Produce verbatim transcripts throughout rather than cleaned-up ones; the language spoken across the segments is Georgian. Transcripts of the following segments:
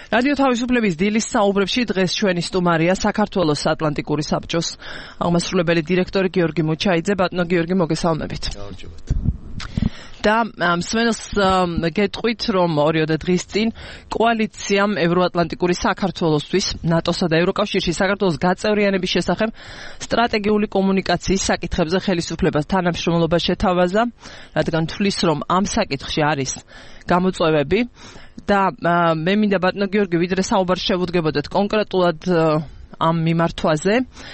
რადიო თავისუფლების დილის საუბრებში დღეს ჩვენი სტუმარია საქართველოს ატლანტიკური საბჭოს აღმასრულებელი დირექტორი გიორგი მუჩაიძე. ბატონო გიორგი, მოგესალმებით. და მსმენელს გეტყვით, რომ ორიოდე დღის წინ კოალიციამ ევროატლანტიკური საქართველოსთვის ნატოსა და ევროკავშირში საქართველოს გაწევრიანების შესახებ სტრატეგიული კომუნიკაციის საკითხებზე ხელისუფლებას თანამშრომლობა შეთავაზა, რადგან თვლის, რომ ამ საკითხში არის გამოწვევები. და მე მინდა ბატონო გიორგი, ვიდრე საუბარს შევუდგებოდეთ კონკრეტულად ამ მიმართვაზე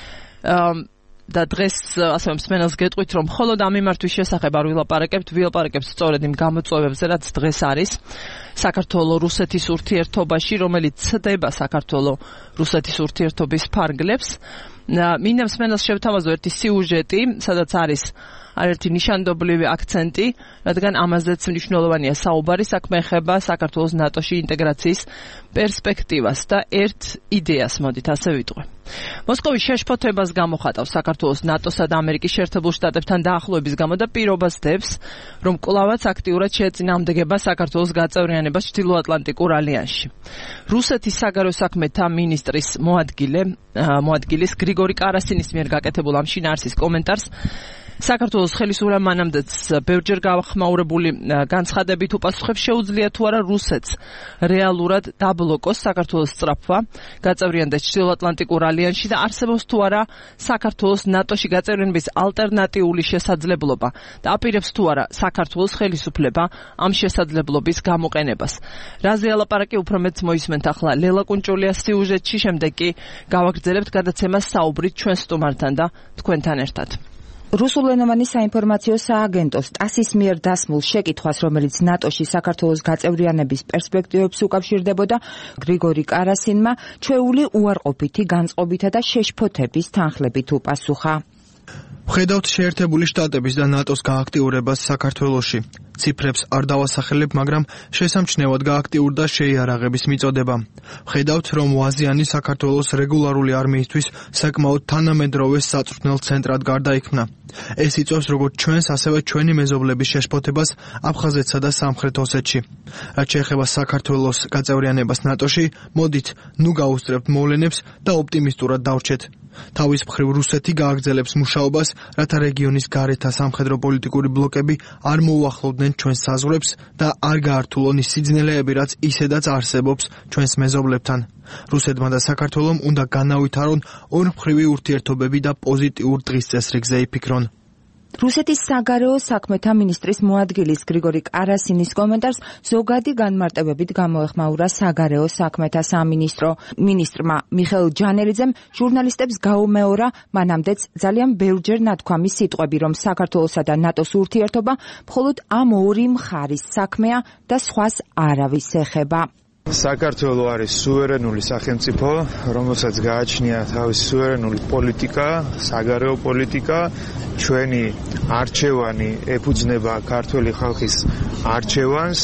და დღეს ასევე მსმენელს გეტყვით, რომ მხოლოდ ამ მიმართვის შესახებ არ ვილაპარაკებთ, ვილაპარაკებთ სწორედ იმ გამოწვევებზე, რაც დღეს არის საქართველო-რუსეთის ურთიერთობაში, რომელიც ცდება საქართველო-რუსეთის ურთიერთობის ფარგლებს. მინდა მსმენელს შევთავაზო ერთი სიუჟეტი, სადაც არის არაერთი ნიშანდობლივი აქცენტი, რადგან ამაზეც მნიშვნელოვანია საუბარი, საქმე ეხება საქართველოს ნატოში ინტეგრაციის პერსპექტივას და ერთ იდეას, მოდით ასე ვიტყვე. მოსკოვი შეშფოთებას გამოხატავს საქართველოს ნატოსა და ამერიკის შეერთებულ შტატებთან დაახლოების გამო და პირობას დებს, რომ კვლავაც აქტიურად შეეწინააღმდეგება საქართველოს გაწევრიანებას ჩრდილოატლანტიკურ ალიანსში. რუსეთის საგარეო საქმეთა მინისტრის მოადგილე, მოადგილის გრიგორი კარასინის მიერ გაკეთებულ ამ შინაარსის კომენტარს საქართველოს ხელისუფლებამ მანამდეც ბევრჯერ გავხმაურებული განცხადებით უპასუხებს, შეუძლია თუ არა რუსეთს რეალურად დაბლოკოს საქართველოს სწრაფვა გაწევრიანებას ჩრდილოატლანტიკურ ალიანსში და არსებობს თუ არა საქართველოს ნატოში გაწევრიანების ალტერნატიული შესაძლებლობა და აპირებს თუ არა საქართველოს ხელისუფლება ამ შესაძლებლობის გამოყენებას. რაზე ალაპარაკი უფრო მეც მოისმენთ ახლა ლელა კუნჭულიას სიუჟეტში, შემდეგ კი გავაგრძელებთ გადაცემას საუბრით ჩვენ სტუმართან და თქვენთან ერთად. რუსულენოვანი საინფორმაციო სააგენტო სტასის მიერ დასმულ შეკითხვას, რომელიც ნატოში საქართველოს გაწევრიანების პერსპექტივებს უკავშირდებოდა, გრიგორი კარასინმა ჩვეული უარყოფითი განწყობითა და შეშფოთების თანხლებით უპასუხა. ვხედავთ შეერთებული შტატების და ნატოს გააქტიურებას საქართველოში. ციფრებს არ დავასახელებ, მაგრამ შესამჩნევად გააქტიურდა შეიარაღების მიწოდება. ვხედავთ, რომ ვაზიანი საქართველოს რეგულარული არმიისთვის საკმაოდ თანამედროვე საწვრთნელ ცენტრად გარდაიქმნა. ეს იწვევს როგორც ჩვენს, ასევე ჩვენი მეზობლების შეშფოთებას აფხაზეთსა და სამხრეთ ოსეთში. რაც შეეხება საქართველოს გაწევრიანებას ნატოში, მოდით ნუ გაუსწრებთ მოვლენებს და ოპტიმისტურად დავრჩეთ. თავის მხრივ რუსეთი გააგრძელებს მუშაობას, რათა რეგიონის გარეთა სამხედრო პოლიტიკური ბლოკები არ მოუახლოვდნენ ჩვენს საზღვრებს და არ გაართულონ ის სიძნელეები, რაც ისედაც არსებობს ჩვენს მეზობლებთან. რუსეთმა და საქართველომ უნდა განავითარონ ორმხრივი ურთიერთობები და პოზიტიურ დღის წესრიგზე იფიქრონ. რუსეთის საგარეო საქმეთა მინისტრის მოადგილის გრიგორი კარასინის კომენტარს ზოგადი განმარტებებით გამოეხმაურა საგარეო საქმეთა სამინისტრო. მინისტრმა მიხეილ ჯანელიძემ ჟურნალისტებს გაუმეორა მანამდეც ძალიან ბევრჯერ ნათქვამი სიტყვები, რომ საქართველოსა და ნატოს ურთიერთობა მხოლოდ ამ ორი მხარის საქმეა და სხვას არავის ეხება. საქართველო არის სუვერენული სახელმწიფო, რომელსაც გააჩნია თავისი სუვერენული პოლიტიკა, საგარეო პოლიტიკა. ჩვენი არჩევანი ეფუძნება ქართველი ხალხის არჩევანს.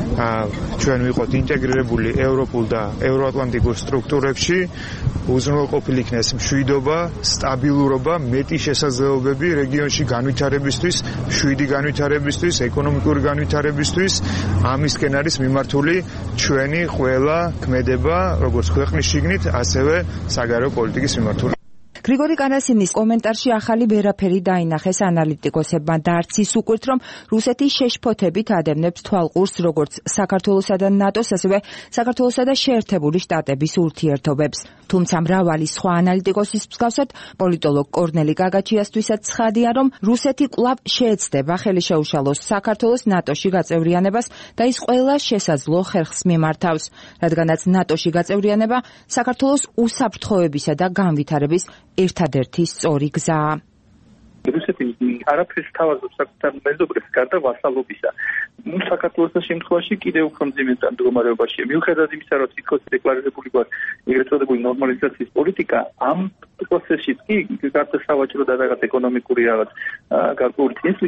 ჩვენ ვიყოთ ინტეგრირებული ევროპულ და ევროატლანტიკურ სტრუქტურებში. უზრუნველყოფილი იქნეს მშვიდობა, სტაბილურობა, მეტი შესაძლებლობები რეგიონში განვითარებისთვის, მშვიდი განვითარებისთვის, ეკონომიკური განვითარებისთვის. ამისკენ არის მიმართული ჩვენი ყველა ქმედება, როგორც ქვეყნის შიგნით, ასევე საგარეო პოლიტიკის მიმართული. გრიგორი კარასინის კომენტარში ახალი ვერაფერი დაინახეს ანალიტიკოსებმა და არც ის უკვირთ, რომ რუსეთი შეშფოთებით ადევნებს თვალყურს როგორც საქართველოსა და ნატოს, ასევე საქართველოსა და შეერთებული შტატების ურთიერთობებს. თუმცა მრავალი სხვა ანალიტიკოსის მსგავსად, პოლიტოლოგ კორნელი გაგაჩიასთვისაც ცხადია, რომ რუსეთი კვლავ შეეცდება ხელი შეუშალოს საქართველოს ნატოში გაწევრიანებას და ის ყველა შესაძლო ხერხს მიმართავს, რადგანაც ნატოში გაწევრიანება საქართველოს უსაფრთხოებისა და განვითარების ერთადერთი სწორი გზაა. რუსეთი არაფერს თავაზობს საკუთარ მეზობლებს გარდა ვასალობისა. ნუ საქართველოს შემთხვევაში კიდევ უფრო მძიმე მდგომარეობაშია. მიუხედავად იმისა, რომ თითქოს დეკლარირებული გვაქვს ეგრეთ წოდებული ნორმალიზაციის პოლიტიკა, ამ პროცესში კი გარდა სავაჭრო და რაღაც ეკონომიკური რაღაც გარკვეული წინსვლისა,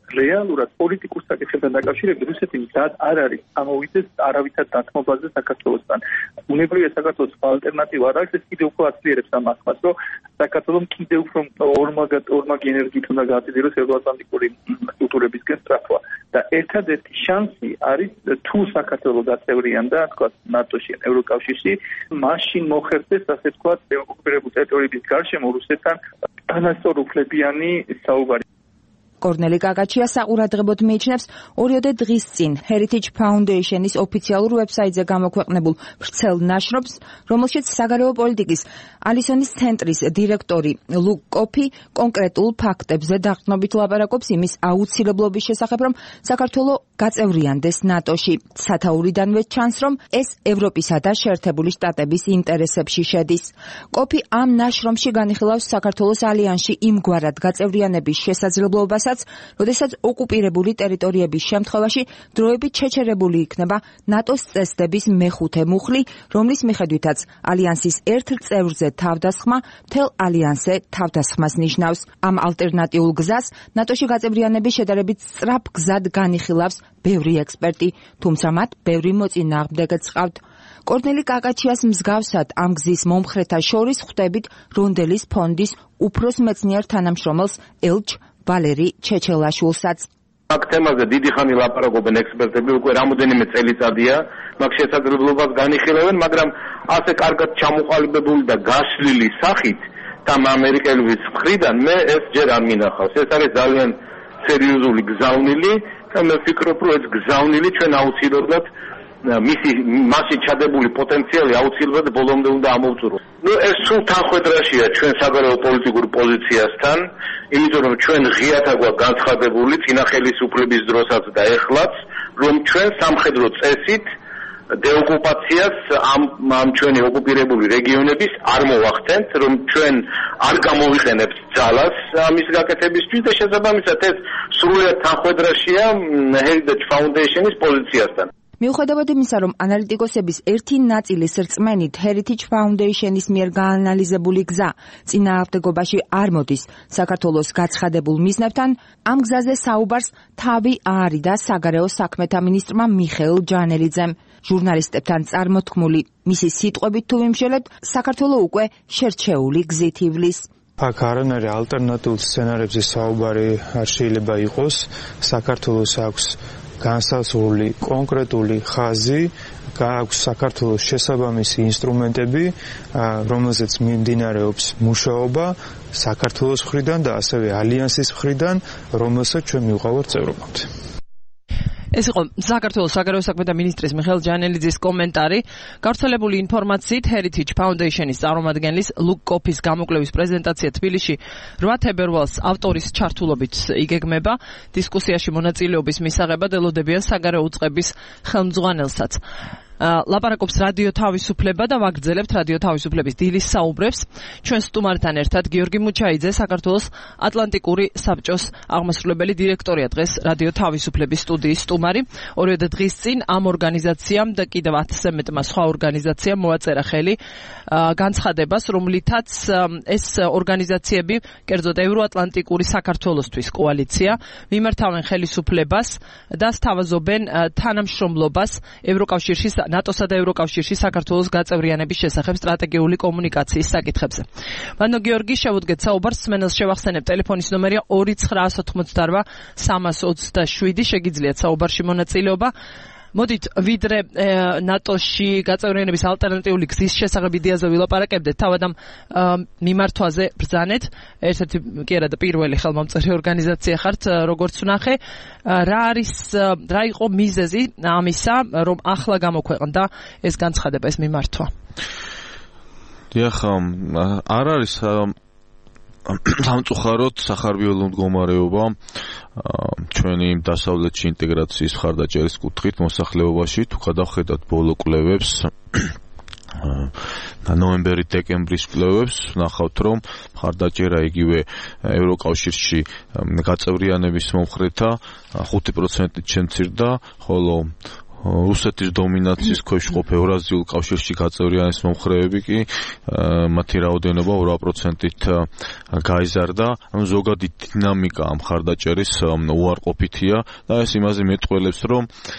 რეალურად პოლიტიკურ საკითხებთან დაკავშირებით რუსეთი მზად არ არის ამოვიდეს არავითარ დათმობაზე საქართველოსთან. უნებრივია საქართველოს ალტერნატივა არ არის, ეს კიდევ უფრო აცილიერებს ამ ახმას, რომ საქართველოს კიდევ უფრო ორმაგად ორმაგი ენერგიით უნდა გააძლიეროს ევროატლანტიკური კულტურებისკენ სწრაფვა. და ერთადერთი შანსი არის თუ საქართველოს გაწევრიანდა, თქვა ნატოში, ევროკავშირში, მაშინ მოხერხდეს, ასე თქვა, ოკუპირებულ ტერიტორიების გარშემო რუსეთთან თანასწორუფლებიანი საუბარი. კორნელი კაკაჩია საყურადღებოდ მიიჩნევს ორიოდე დღის წინ Heritage Foundation-ის ოფიციალურ ვებსაიტზე გამოქვეყნებულ ვრცელ ნაშრომს, რომელშიც საგარეო პოლიტიკის ალისონის ცენტრის დირექტორი ლუკ კოფი კონკრეტულ ფაქტებზე დაყრდნობით ლაპარაკობს იმის აუცილებლობის შესახებ, რომ საქართველოს გაწევრიანდეს ნატოში. სათაურიდანვე ჩანს, რომ ეს ევროპისა და შეერთებული შტატების ინტერესებში შედის. კოფი ამ ნაშრომში განიხილავს საქართველოს ალიანსში იმგვარად გაწევრიანების შესაძლებლობასაც, როდესაც ოკუპირებული ტერიტორიების შემთხვევაში დროებით შეჩერებული იქნება ნატოს წესდების მეხუთე მუხლი, რომლის მიხედვითაც ალიანსის ერთ წევრზე თავდასხმა მთელ ალიანსზე თავდასხმას ნიშნავს. ამ ალტერნატიულ გზას ნატოში გაწევრიანების შედარებით სწრაფ გზად განიხილავს ბევრი ექსპერტი, თუმცა მათ ბევრი მოწინააღმდეგეც ჰყავთ. კორნელი კაკაჩიას მსგავსად ამ გზის მომხრეთა შორის ხვდებით რონდელის ფონდის უფროს მეცნიერ თანამშრომელს ელჩ ვალერი ჩეჩელაშვილსაც. აქ თემაზე დიდი ხანი ლაპარაკობენ ექსპერტები, უკვე რამოდენიმე წელიწადია, მაგ შესაძლებლობას განიხილავენ, მაგრამ ასე კარგად ჩამოყალიბებული და გაშლილი სახით там ამერიკელების მხრიდან მე ეს ჯერ არ მინახავს. ეს არის ძალიან სერიოზული გზავნილი და მე ვფიქრობ, რომ ეს გზავნილი ჩვენ აუცილებლად მისი მასში ჩადებული პოტენციალი აუცილებლად ბოლომდე უნდა ამოვწუროს. ნუ ეს სულ თანხვედრაშია ჩვენ საგარეო პოლიტიკურ პოზიციასთან, იმიტომ რომ ჩვენ ღიათ აგვაქვს განცხადებული წინა ხელისუფლების დროსაც და ეხლაც, რომ ჩვენ სამხედრო წესით დეოკუპაციას ამ ამ ჩვენი ოკუპირებული რეგიონების არ მოვახდენთ, რომ ჩვენ არ გამოვიყენებთ ძალას ამის გაკეთებისთვის და შესაბამისად ეს სრულიად თანხვედრაშია Heritage Foundation-ის პოზიციასთან. მიუხედავად იმისა, რომ ანალიტიკოსების ერთი ნაწილის რწმენით Heritage Foundation-ის მიერ გაანალიზებული გზა წინააღმდეგობაში არ მოდის საქართველოს გაცხადებულ მიზნებთან, ამ გზაზე საუბარს თავი აარიდა საგარეო საქმეთა მინისტრმა მიხეილ ჯანელიძემ. ჟურნალისტებთან წარმოთქმული მისი სიტყვებით თუ ვიმსჯელოთ, საქართველოს უკვე შერჩეული გზით ივლის. აქ არანაირი ალტერნატიულ სცენარებზე საუბარი არ შეიძლება იყოს. საქართველოს აქვს განსაზღვრული კონკრეტული ხაზი, აქვს საქართველოს შესაბამისი ინსტრუმენტები, რომელზეც მიმდინარეობს მუშაობა საქართველოს მხრიდან და ასევე ალიანსის მხრიდან, რომელსაც ჩვენ მივყავართ წევრობამდე. ეს იყო საქართველოს საგარეო საქმეთა მინისტრის მიხეილ ჯანელიძის კომენტარი. გავრცელებული ინფორმაციით Heritage Foundation-ის წარმომადგენლის ლუკ კოფის გამოკვლევის პრეზენტაცია თბილისში რვა თებერვალს ავტორის ჩართულობით იგეგმება. დისკუსიაში მონაწილეობის მისაღებად ელოდებიან საგარეო უწყების ხელმძღვანელსაც. ლაპარაკობს რადიო თავისუფლება და ვაგრძელებთ რადიო თავისუფლების დილის საუბრებს. ჩვენ სტუმართან ერთად გიორგი მუჩაიძე, საქართველოს ატლანტიკური საბჭოს აღმასრულებელი დირექტორია, დღეს რადიო თავისუფლების სტუდიის სტუმარი. ორიოდე დღის წინ ამ ორგანიზაციამ და კიდევ ათზე მეტმა სხვა ორგანიზაციამ მოაწერა ხელი განცხადებას, რომლითაც ეს ორგანიზაციები, კერძოდ ევროატლანტიკური საქართველოსთვის კოალიცია, მიმართავენ ხელისუფლებას და სთავაზობენ თანამშრომლობას ევროკავშირში, ნატოსა და ევროკავშირში საქართველოს გაწევრიანების შესახებ სტრატეგიული კომუნიკაციის საკითხებზე. მანო გიორგი, შევუდგეთ საუბარს, სმენელს შევახსენებ, ტელეფონის ნომერია ორი ცხრაასი ოცდაოთხმოცდაარბა სამას ოცდაშვიდი, შეგიძლიათ საუბარში მონაწილეობა. მოდით, ვიდრე ნატოში გაწევრიანების ალტერნატიული გზის შესახებ იდეაზე ვილაპარაკებდეთ, თავად ამ მიმართვაზე ბრძანეთ. ერთ-ერთი კი არა და პირველი ხელმომწერი ორგანიზაცია ხართ, როგორც ვნახე. რა არის, რა იყო მიზეზი ამისა, რომ ახლა გამოქვეყნდა ეს განცხადება, ეს მიმართვა? დიახ, არ არის სამწუხაროდ სახარბიელო მდგომარეობა ჩვენი დასავლეთში ინტეგრაციის მხარდაჭერის კუთხით მოსახლეობაში. თუ გადავხედათ ბოლო კვლევებს, ნოემბერი-დეკემბრის კვლევებს, ნახავთ, რომ მხარდაჭერა იგივე ევროკავშირში გაწევრიანების მომხრეთა ხუთი პროცენტით შემცირდა, ხოლო რუსეთის დომინაციის ქვეშ ყოფ ევრაზიულ კავშირში გაწევრიანების მომხრეები კი მათი რაოდენობა ორი პროცენტით გაიზარდა. ანუ ზოგადი დინამიკა ამ მხარდაჭერის უარყოფითია და ეს იმაზე მეტყველებს, რომ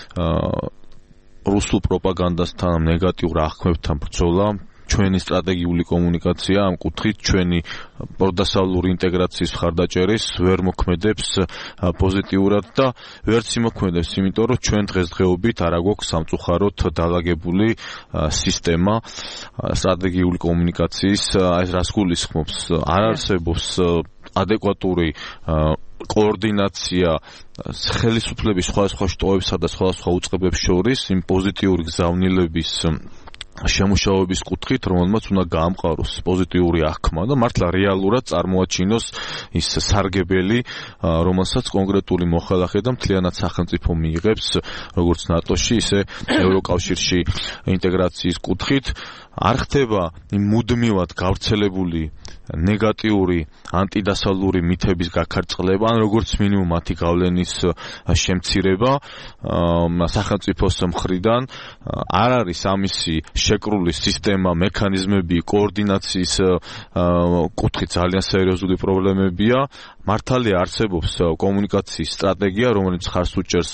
რუსულ პროპაგანდასთან ნეგატიურ აღქმებთან ბრძოლა ჩვენი სტრატეგიული კომუნიკაცია ამ კუთხით ჩვენი პროდასავლური ინტეგრაციის მხარდაჭერის ვერ მოქმედებს პოზიტიურად და ვერც იმოქმედებს, იმიტომ რომ ჩვენ დღესდღეობით არ აგვაქვს სამწუხაროდ დაალაგებული სისტემა სტრატეგიული კომუნიკაციის, ეს რას გულისხმობს, არ არსებობს ადეკვატური კოორდინაცია ხელისუფლების სხვადასხვა შტოებსა და სხვადასხვა უწყებებს შორის იმ პოზიტიური გზავნილების შემუშავების კუთხით, რომელმაც უნდა გაამყაროს პოზიტიური აღქმა და მართლა რეალურად წარმოაჩინოს ის სარგებელი, რომელსაც კონკრეტული მოხალხე და მთლიანად სახელმწიფო მიიღებს, როგორც ნატოში, ისე ევროკავშირში ინტეგრაციის კუთხით. არ ხდება მუდმივად გავრცელებული ნეგატიური ანტიდასავლური მითების გაქარწყლება, ან როგორც მინიმუმ მათი გავლენის შემცირება სახელმწიფოს მხრიდან. არ არის ამისი შეკრული სისტემა, მექანიზმები, კოორდინაციის კუთხით ძალიან სერიოზული პრობლემებია. მართალია არსებობს კომუნიკაციის სტრატეგია, რომელიც ხარს უჭერს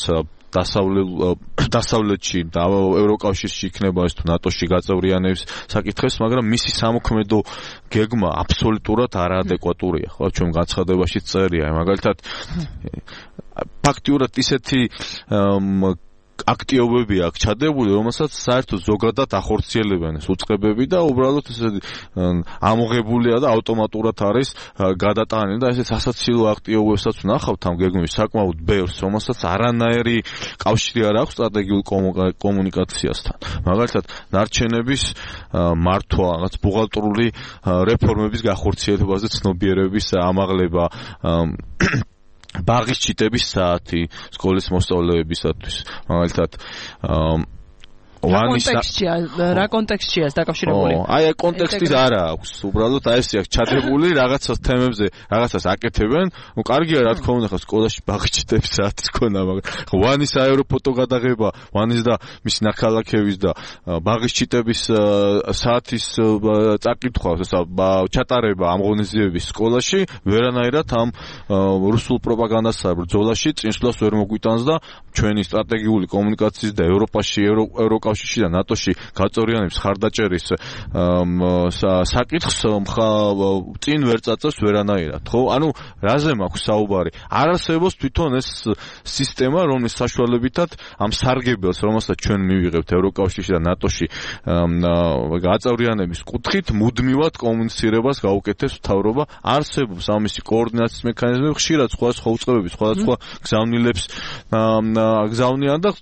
დასავლეთში და ევროკავშირში იქნება ეს თუ ნატოში გაწევრიანების საკითხებს, მაგრამ მისი სამოქმედო გეგმა აბსოლუტურად არაადეკვატურია. ხო, ჩვენ განცხადებაში წერია, მაგალითად ფაქტიურად ისეთი აქტიობები აქვს ჩადებული, რომელსაც საერთოდ ზოგადად ახორციელებენ ეს უწყებები და უბრალოდ ესე ამოღებულია და ავტომატურად არის გადატანილი და ესეც ასაცილო აქტიობებსაც ვნახავთ ამ გეგმის საკმაოდ ბევრს, რომელსაც არანაირი კავშირი არ აქვს სტრატეგიულ კომუნიკაციასთან. მაგალითად, ნარჩენების მართვა, რაღაც ბუღალტრული რეფორმების გახორციელებაზე ცნობიერების ამაღლება, ბაღის ჩიტების საათი სკოლის მოსწავლეებისათვის, მაგალითად რა კონტექსტია, რა კონტექსტია ეს დაკავშირებული? აი, კონტექსტის არა აქვს, უბრალოდ აი ესე აქვს ჩადებული რაღაცას თემებზე, რაღაცას აკეთებენ. ნუ კარგია, რა თქმა უნდა, ხო სკოლაში ბაღიჩიტების საათის ქონა, მაგრამ ვანის აეროპორტო გადაღება, ვანის და მის ნახალაქების და ბაღიჩიტების საათის წაკითხვა, ესა ჩატარება ამ ღონისძიების სკოლაში ვერანაირად ამ რუსულ პროპაგანდასა ბრძოლაში წინსვლას ვერ მოგვიტანს და ჩვენი სტრატეგიული კომუნიკაციის და ევროპაში, ევროკავშირში და ნატოში გაწევრიანების ხარდაჭერის საკითხს წინ ვერ წაწევს ვერანაირად, ხო? ანუ რაზე მაქვს საუბარი? არ არსებობს თვითონ ეს სისტემა, რომლის საშუალებითაც ამ სარგებელს, რომელსაც ჩვენ მივიღებთ ევროკავშირში და ნატოში გაწევრიანების კუთხით, მუდმივად კომუნიცირებას გაუკეთებს მთავრობა. არსებობს ამისი კოორდინაციის მექანიზმები, ხშირად სხვადასხვა უწყებები, სხვადასხვა გზავნილებს გზავნიან და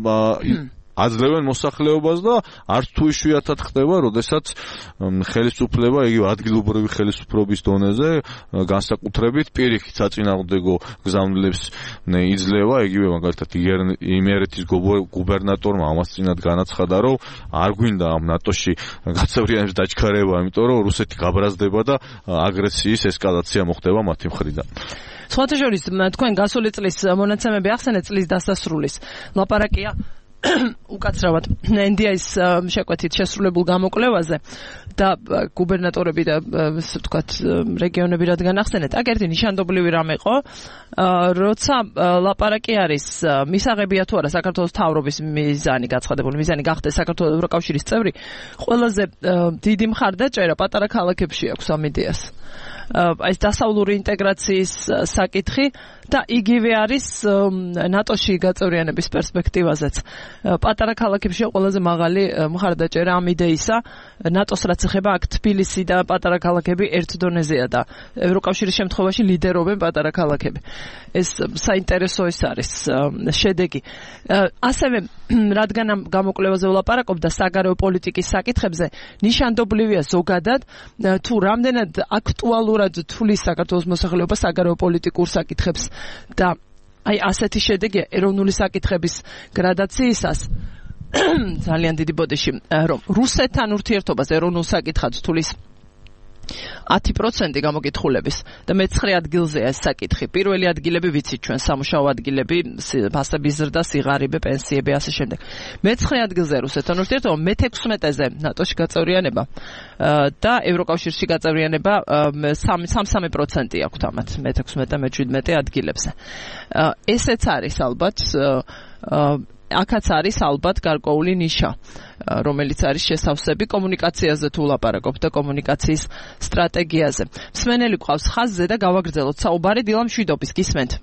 აძლევენ მოსახლეობას და არც თუ იშვიათად ხდება, როდესაც ხელისუფლება, იგივე ადგილობრივი ხელისუფლების დონეზე განსაკუთრებით პირიქით საწინააღმდეგო გზავნილებს იძლევა, იგივე მაგალითად იმერეთის გუბერნატორმა ამას წინათ განაცხადა, რომ არ გვინდა ამ ნატოში გაწევრიანების დაჩქარება, იმიტომ რომ რუსეთი გაბრაზდება და აგრესიის ესკალაცია მოხდება მათი მხრიდან. სხვათა შორის, თქვენ გასული წლის მონაცემები ახსენეთ წლის დასასრულის. ლაპარაკია უკაცრავად ენ დი აის შეკვეთით შესრულებულ გამოკვლევაზე და გუბერნატორები და ასე ვთქვათ რეგიონები რადგან ახსენეთ, აქ ერთი ნიშანდობლივი რამ იყო, როცა ლაპარაკი არის მისაღებია თუ არა საქართველოს მთავრობის მიზანი გაცხადებული მიზანი გახდეს საქართველოს ევროკავშირის წევრი, ყველაზე დიდი მხარდაჭერა პატარა ქალაქებში აქვს ამ იდეას. ეს დასავლური ინტეგრაციის საკითხი და იგივე არის ნატოში გაწევრიანების პერსპექტივაზეც. პატარა ქალაქებში ყველაზე მაღალი მხარდაჭერა ამ იდეისა, ნატოს რაც ეხება აქ თბილისი და პატარა ქალაქები ერთ დონეზეა და ევროკავშირის შემთხვევაში ლიდერობენ პატარა ქალაქები. ეს საინტერესო ის არის შედეგი. ასევე რადგან ამ გამოკვლევაზე ვლაპარაკობ და საგარეო პოლიტიკის საკითხებზე, ნიშანდობლივია ზოგადად თუ რამდენად აქტუალურად თulis საქართველოს მოსახლეობა საგარეო პოლიტიკურ საკითხებს და აი ასეთი შედეგია ეროვნული საკითხების გრადაციისას ძალიან დიდი ბოდიში, რომ რუსეთთან ურთიერთობას ეროვნულ საკითხად თulis ათი პროცენტი გამოკითხულების და მეცხრე ადგილზეა ეს საკითხი. პირველი ადგილები ვიცით ჩვენ სამუშაო ადგილები, ფასების ზრდა, სიღარიბე, პენსიები, ასე შემდეგ. მეცხრე ადგილზე რუსეთთან ურთიერთობა, მეთექვსმეტეზე ნატოში გაწევრიანება და ევროკავშირში გაწევრიანება სამი პროცენტი აქვთ ამათ მეთექვსმეტე მეჩვიდმეტე ადგილებზე. ესეც არის ალბათ აქაც არის ალბათ გარკვეული ნიშა, რომელიც არის შესავსები კომუნიკაციაზე თუ ვლაპარაკობ და კომუნიკაციის სტრატეგიაზე. მსმენელი ყავს ხაზზე და გავაგრძელოთ საუბარი დილამ შვიდობის გისმენთ.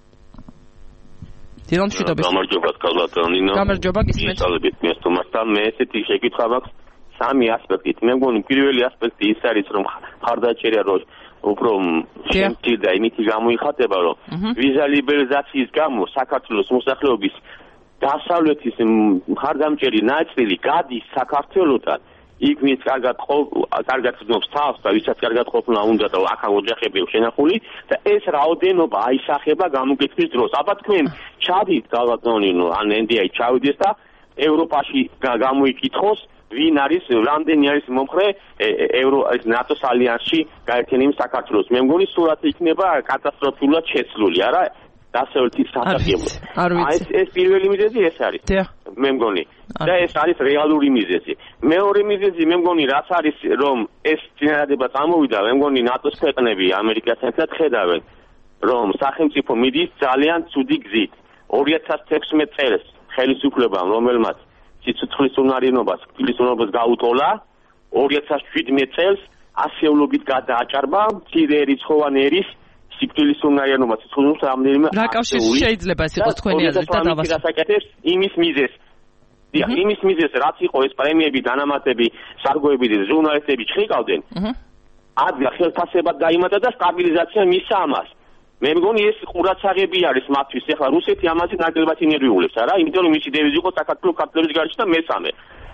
დილამ შვიდობის. გამარჯობა კალატონინო. გამარჯობა გისმენთ. მისალებით მესტუმართან მე ესეთი შეკითხვა მაქვს სამი ასპექტით. მე მგონი პირველი ასპექტი ის არის რომ ხარდაჭერა რო უფრო შემთხვევით და იმითი გამოიხატება რომ ვიზა ლიბერალიზაციის გამო საქართველოს მოსახლეობის დასავლეთის მხარდამჭერი ნაწილი გადის საქართველოსთან, იქ ვინც კარგად კარგად ცნობს თავს და ვისაც კარგად ყოფნა უნდა და აქ ოჯახები შენახული და ეს რაოდენობა აისახება გამოკითხვის დროს. აბა თქვენ ჩადით გალატონინო ან ენ დი აი ჩავიდეს და ევროპაში გამოიკითხოს ვინ არის რამდენი არის მომხრე ევრო ნატოს ალიანსში გაერთიანების საქართველოს. მე მგონი სურათი იქნება კატასტროფულად შეცვლილი, არა? დასავლეთის სასარგებლო. ეს ეს პირველი მიზეზი ეს არის. მე მგონი. და ეს არის რეალური მიზეზი. მეორე მიზეზი მე მგონი რაც არის რომ ეს წინადადება წამოვიდა, მე მგონი ნატოს ქვეყნები ამერიკასთან ერთად ხედავენ რომ სახელმწიფო მიდის ძალიან ცუდი გზით. ორი ათას თექვსმეტ წელს ხელისუფლებამ რომელმაც სიცოცხლის უნარიანობას, ფილისუნობას გაუტოლა, ორი ათას შვიდმეტ წელს ასეულობით გადააჭარბა მცირე რიცხოვანი ერის სიკვდილის უნარიანობა სიცოცხლის რამდენიმე რა კავშირი შეიძლება ეს იყოს თქვენი აზრით და დავასაკეთებს იმის მიზეზს. დიახ, იმის მიზეზს რაც იყო ეს პრემიები, დანამატები, სარგოები და ჟურნალისტები ჩხიკავდნენ. ადგა ხელფასებად დაიმატა და სტაბილიზაცია მისცა ამას. მე მგონი ეს ყურაცაღები არის მათთვის. ეხლა რუსეთი ამაზე ნაკლებად ინერვიულებს, არა? იმიტომ რომ მისი დევიზი იყო საქართველოს ქართველების გარშემო და მესამე.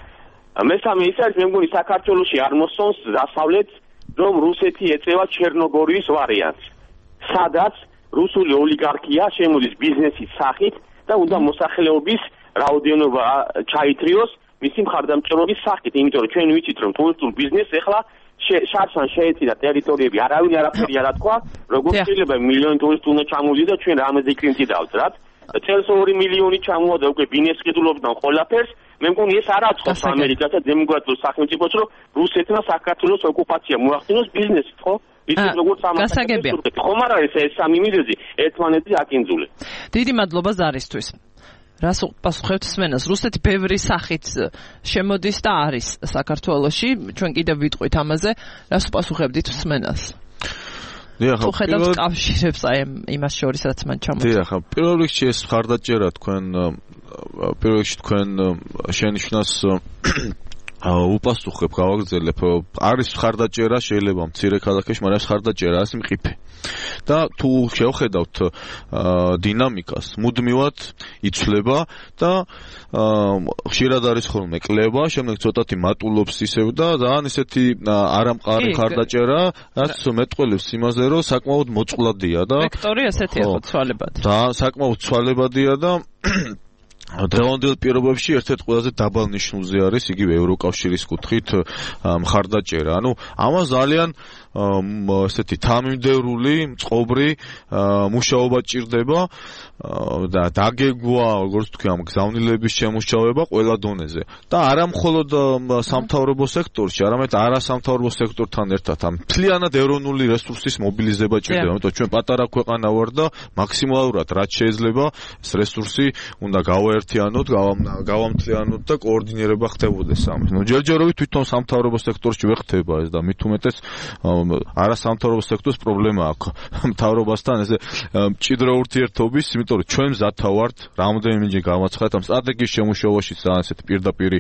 მესამე ის არის, მე მგონი საქართველოში არ მოსწონს დასავლეთ, რომ რუსეთი ეწევა ჩერნოგორიის ვარიანტს. სადაც რუსული ოლიგარქია შემოდის ბიზნესის სახით და უნდა მოსახლეობის რაოდენობა ჩაითრიოს მისი მხარდამჭერობის სახით, იმიტომ რომ ჩვენ ვიცით რომ ტურისტულ ბიზნესს ეხლა შარშან შეეციდა ტერიტორიები, არავინ არაფერი არ თქვა, როგორ შეიძლება მილიონი ტურისტი უნდა ჩამოვიდეს და ჩვენ რამეზე კრინტი დავწერთ. წელს ორი მილიონი ჩამოვიდა უკვე ბიზნეს ყიდულობიდან ყველაფერს. მე მგონი ეს არ აწყობს ამერიკას და დემოკრატიულ სახელმწიფოს რომ რუსეთმა საქართველოს ოკუპაცია მოახდინოს ბიზნესით, ხო? იცით როგორც ამასაკებია. ხომ არა ეს ეს სამი მიზეზი ერთმანეთი აკინძული. დიდი მადლობა ზარისთვის. რას პასუხებთ სმენას? რუსეთი ბევრი სახით შემოდის და არის საქართველოში. ჩვენ კიდევ ვიტყვით ამაზე. რას პასუხებდით სმენას? დიახ, ხოხედავს კავშირებს აი იმას შორის რაც მან ჩამოწა. დიახ, პირველ რიგში ეს მხარდაჭერა თქვენ პირველ რიგში თქვენ შენიშვნას უპასუხებ, გავაგრძელებ. არის მხარდაჭერა შეიძლება მცირე ქალაქებში, მაგრამ ეს მხარდაჭერა არის მყიფე. და თუ შევხედავთ დინამიკას, მუდმივად იცვლება და ხშირად არის ხოლმე კლება, შემდეგ ცოტათი მატულობს ისევ და ძალიან ისეთი არამყარი მხარდაჭერა, რაც მეტყველებს იმაზე, რომ საკმაოდ მოწყვლადია და ვექტორი ესეთი ხო ცვალებადი. და საკმაოდ ცვალებადია და დღევანდელ პირობებში ერთ-ერთ ყველაზე დაბალ ნიშნულზე არის იგივე ევროკავშირის კუთხით მხარდაჭერა. ანუ ამას ძალიან ესეთი თამიმდევრული, წყობრი მუშაობა ჭირდება და დაგეგვა, როგორც თქვი, ამ გზავნილების შემუშავება ყველა დონეზე. და არა მხოლოდ სამთავრობო სექტორში, არამედ არასამთავრობო სექტორთან ერთად ამ მთლიანად ეროვნული რესურსის მობილიზება ჭირდება. ამიტომ ჩვენ პატარა ქვეყანა ვარ და მაქსიმალურად რაც შეიძლება ეს რესურსი უნდა გავაერთიანოთ, გავამთლიანოთ და კოორდინირება ხდებოდეს ამის. ნუ ჯერჯერობით თვითონ სამთავრობო სექტორში ვერ ხდება ეს და მით უმეტეს არასამთავრობო სექტორს პრობლემა აქვს მთავრობასთან ესე მჭიდრო ურთიერთობის, იმიტომ რომ ჩვენ მზათა ვართ რამდენიმეჯერ გამაცხადეთ ამ სტრატეგიის შემუშავებაში ძალიან ესეთი პირდაპირი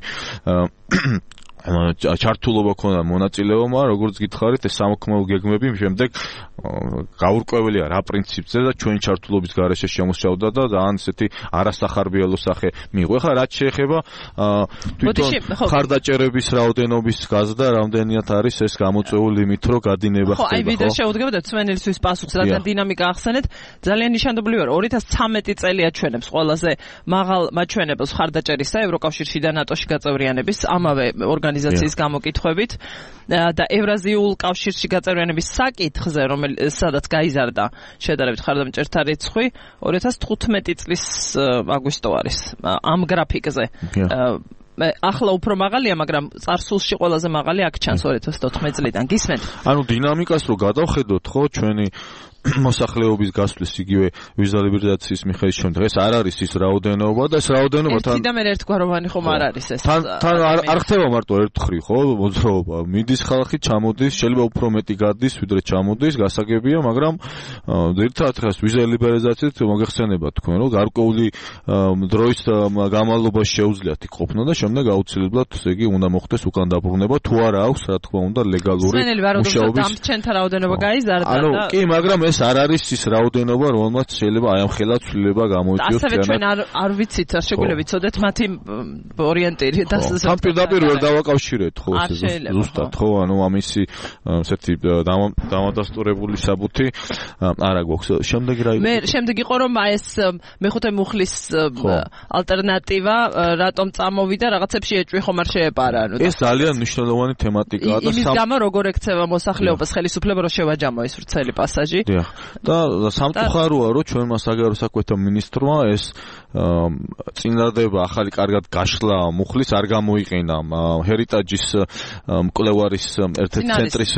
ჩართულობა ქონდა მონაწილეობა, როგორც გითხარით, ეს სამოქმედო გეგმები შემდეგ გაურკვეველია რა პრინციპზე და ჩვენი ჩართულობის გარეშე შემოსჭავდა და ძალიან ესეთი არასახარბიელო სახე მიიღო. ეხლა რაც შეეხება თვითონ ხარდაჭერების რაოდენობის გაზრდა, რამდენად არის ეს გამოწვეული იმით, რომ გადინება ხდება. ხო, აი ვიდრე შეუდგებოდა სმენელისთვის პასუხს, რადგან დინამიკა ახსენეთ, ძალიან ნიშანდობლივია, რომ ორი ათას ცხრამეტი წელი აჩვენებს ყველაზე მაღალ მაჩვენებელს ხარდაჭერისა ევროკავშირში და ნატოში გაწევრიანების ამავე ორგანიზაციაში ნორმალიზაციის გამოკითხვებით და ევრაზიულ კავშირში გაწევრიანების საკითხზე, რომელიც სადაც გაიზარდა შედარებით ხარდამჭერთა რიცხვი ორი ათას თხუთმეტი წლის აგვისტო არის ამ გრაფიკზე. ახლა უფრო მაღალია, მაგრამ წარსულში ყველაზე მაღალი აქ ჩანს ორი ათას თოთხმეტი წლიდან. გისმენთ? ანუ დინამიკას რო გადავხედოთ, ხო, ჩვენი მოსახლეობის გასვლის იგივე ვიზა ლიბერალიზაციის მიხედვით შემდეგ ეს არ არის ის რაოდენობა და ეს რაოდენობა თან ერთი და მე ერთგვაროვანი ხომ არ არის ეს თან თან არ ხდება მარტო ერთხრი ხო მოძრაობა მიდის ხალხი ჩამოდის შეიძლება უფრო მეტი გადის ვიდრე ჩამოდის გასაგებია მაგრამ ერთად ხას ვიზა ლიბერალიზაციით მოგეხსენება თქვენ რომ გარკვეული დროის განმავლობაში შეუძლიათ იქ ყოფნა და შემდეგ აუცილებლად ესე იგი უნდა მოხდეს უკან დაბრუნება თუ არა აქვს რა თქმა უნდა ლეგალური მუშაობის დამჩენთა რაოდენობა გაიზარდა ანუ კი მაგრამ ეს არ არის ის რაოდენობა, რომელმაც შეიძლება აი ამ ხელად ცვლილება გამოიწვიოს. ასევე ჩვენ არ არ ვიცით, არ შეგვიძლია ვიცოდეთ მათი ორიენტირი და ამ პირდაპირ ვერ დავაკავშირეთ ხო ეს ზუსტად ხო ანუ ამისი ესეთი დამადასტურებული საბუთი არა გვაქვს. შემდეგი რა იყო? მე შემდეგი იყო რომ აი ეს მეხუთე მუხლის ალტერნატივა რატომ წამოვიდა რაღაცებში ეჭვი ხომ არ შეეპარა ანუ ეს ძალიან მნიშვნელოვანი თემატიკაა და იმის გამო როგორ ექცევა მოსახლეობას ხელისუფლება რომ შევაჯამო ეს ვრცელი პასაჟი და სამწუხაროა რომ ჩვენმა საგარეო საქმეთა მინისტრმა ეს წინადადება ახალი კარგად გაშლა მუხლის არ გამოიყენა ჰერიტაჯის მკვლევარის ერთ-ერთი ცენტრის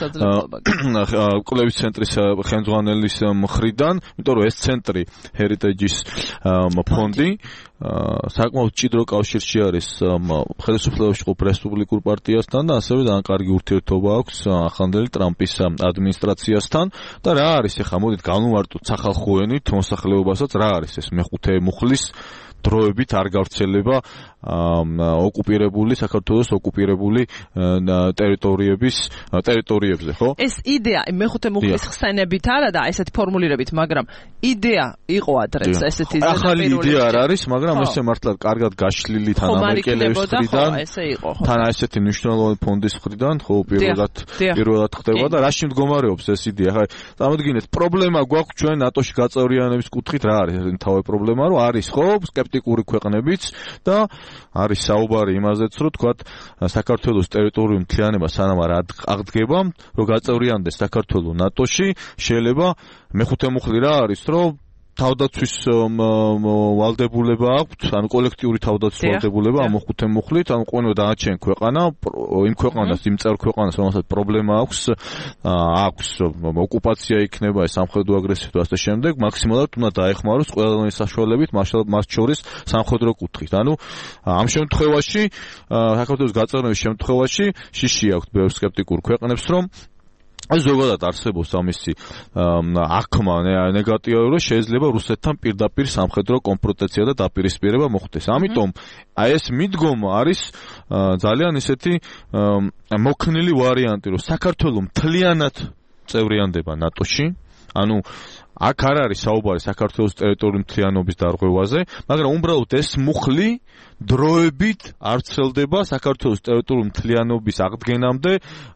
მკვლევის ცენტრის ხელმძღვანელის მხრიდან იმიტომ რომ ეს ცენტრი ჰერიტაჯის ფონდი საკმაოდ ჭიდრო კავშირში არის ხელისუფლებაში ყოფ რესპუბლიკურ პარტიასთან და ასევე ძალიან კარგი ურთიერთობა აქვს ახალგაზრდა ტრამპის ადმინისტრაციასთან და რა არის ახლა მოდით განვარტოთ სახალხო ენით მოსახლეობასაც რა არის ეს მეხუთე მუხლის დროებით არ გავრცელება ოკუპირებული საქართველოს ოკუპირებული ტერიტორიების ტერიტორიებზე ხო? ეს იდეა მეხუთე მუხლის ხსენებით არა და ესეთი ფორმულირებით, მაგრამ იდეა იყო ადრეც ესეთი ზედაპირული. ახალი იდეა არ არის, მაგრამ ესე მართლა კარგად გაშლილი თან ამერიკელების მხრიდან. ესე იყო ხო? თან ესეთი მნიშვნელოვანი ფონდის მხრიდან ხო პირველად პირველად ხდება და რაში მდგომარეობს ეს იდეა? ხა წარმოიდგინეთ, პრობლემა გვაქვს ჩვენ ნატოში გაწევრიანების კუთხით რა არის? თავი პრობლემა რომ არის ხო? სკეპტიკური ქვეყნებიც და არის საუბარი იმაზეც, რომ თქვათ საქართველოს ტერიტორიული მთლიანობა სანამ არ აღდგება, რომ გაწევრიანდეს საქართველოს ნატოში, შეიძლება მეხუთე მუხლი რა არის, რომ თავდაცვის ვალდებულება აქვს, ანუ კოლექტიური თავდაცვის ვალდებულება ამ მეხუთე მუხლით, ანუ ყველა დანარჩენი ქვეყანა, იმ ქვეყანას, იმ წევრ ქვეყანას, რომელსაც პრობლემა აქვს, აქვს ოკუპაცია იქნება, სამხედრო აგრესია და ასე შემდეგ, მაქსიმალურად უნდა დაეხმაროს ყველანი საშუალებით, მათ შორის სამხედრო კუთხით. ანუ ამ შემთხვევაში, საქართველოს გაწევრიანების შემთხვევაში, შიში აქვს ბევრ სკეპტიკურ ქვეყნებს, რომ ეს ზოგადად არსებობს ამისი აქმა ნეგატიური რომ შეიძლება რუსეთთან პირდაპირ სამხედრო კონფრონტაცია და დაპირისპირება მოხდეს. ამიტომ აი ეს მიდგომა არის ძალიან ისეთი მოქნილი ვარიანტი, რომ საქართველოს მთლიანად წევრიანდება ნატოში, ანუ აქ არ არის საუბარი საქართველოს ტერიტორიული მთლიანობის დარღვევაზე, მაგრამ უბრალოდ ეს მუხლი დროებით არ ვრცელდება საქართველოს ტერიტორიული მთლიანობის აღდგენამდე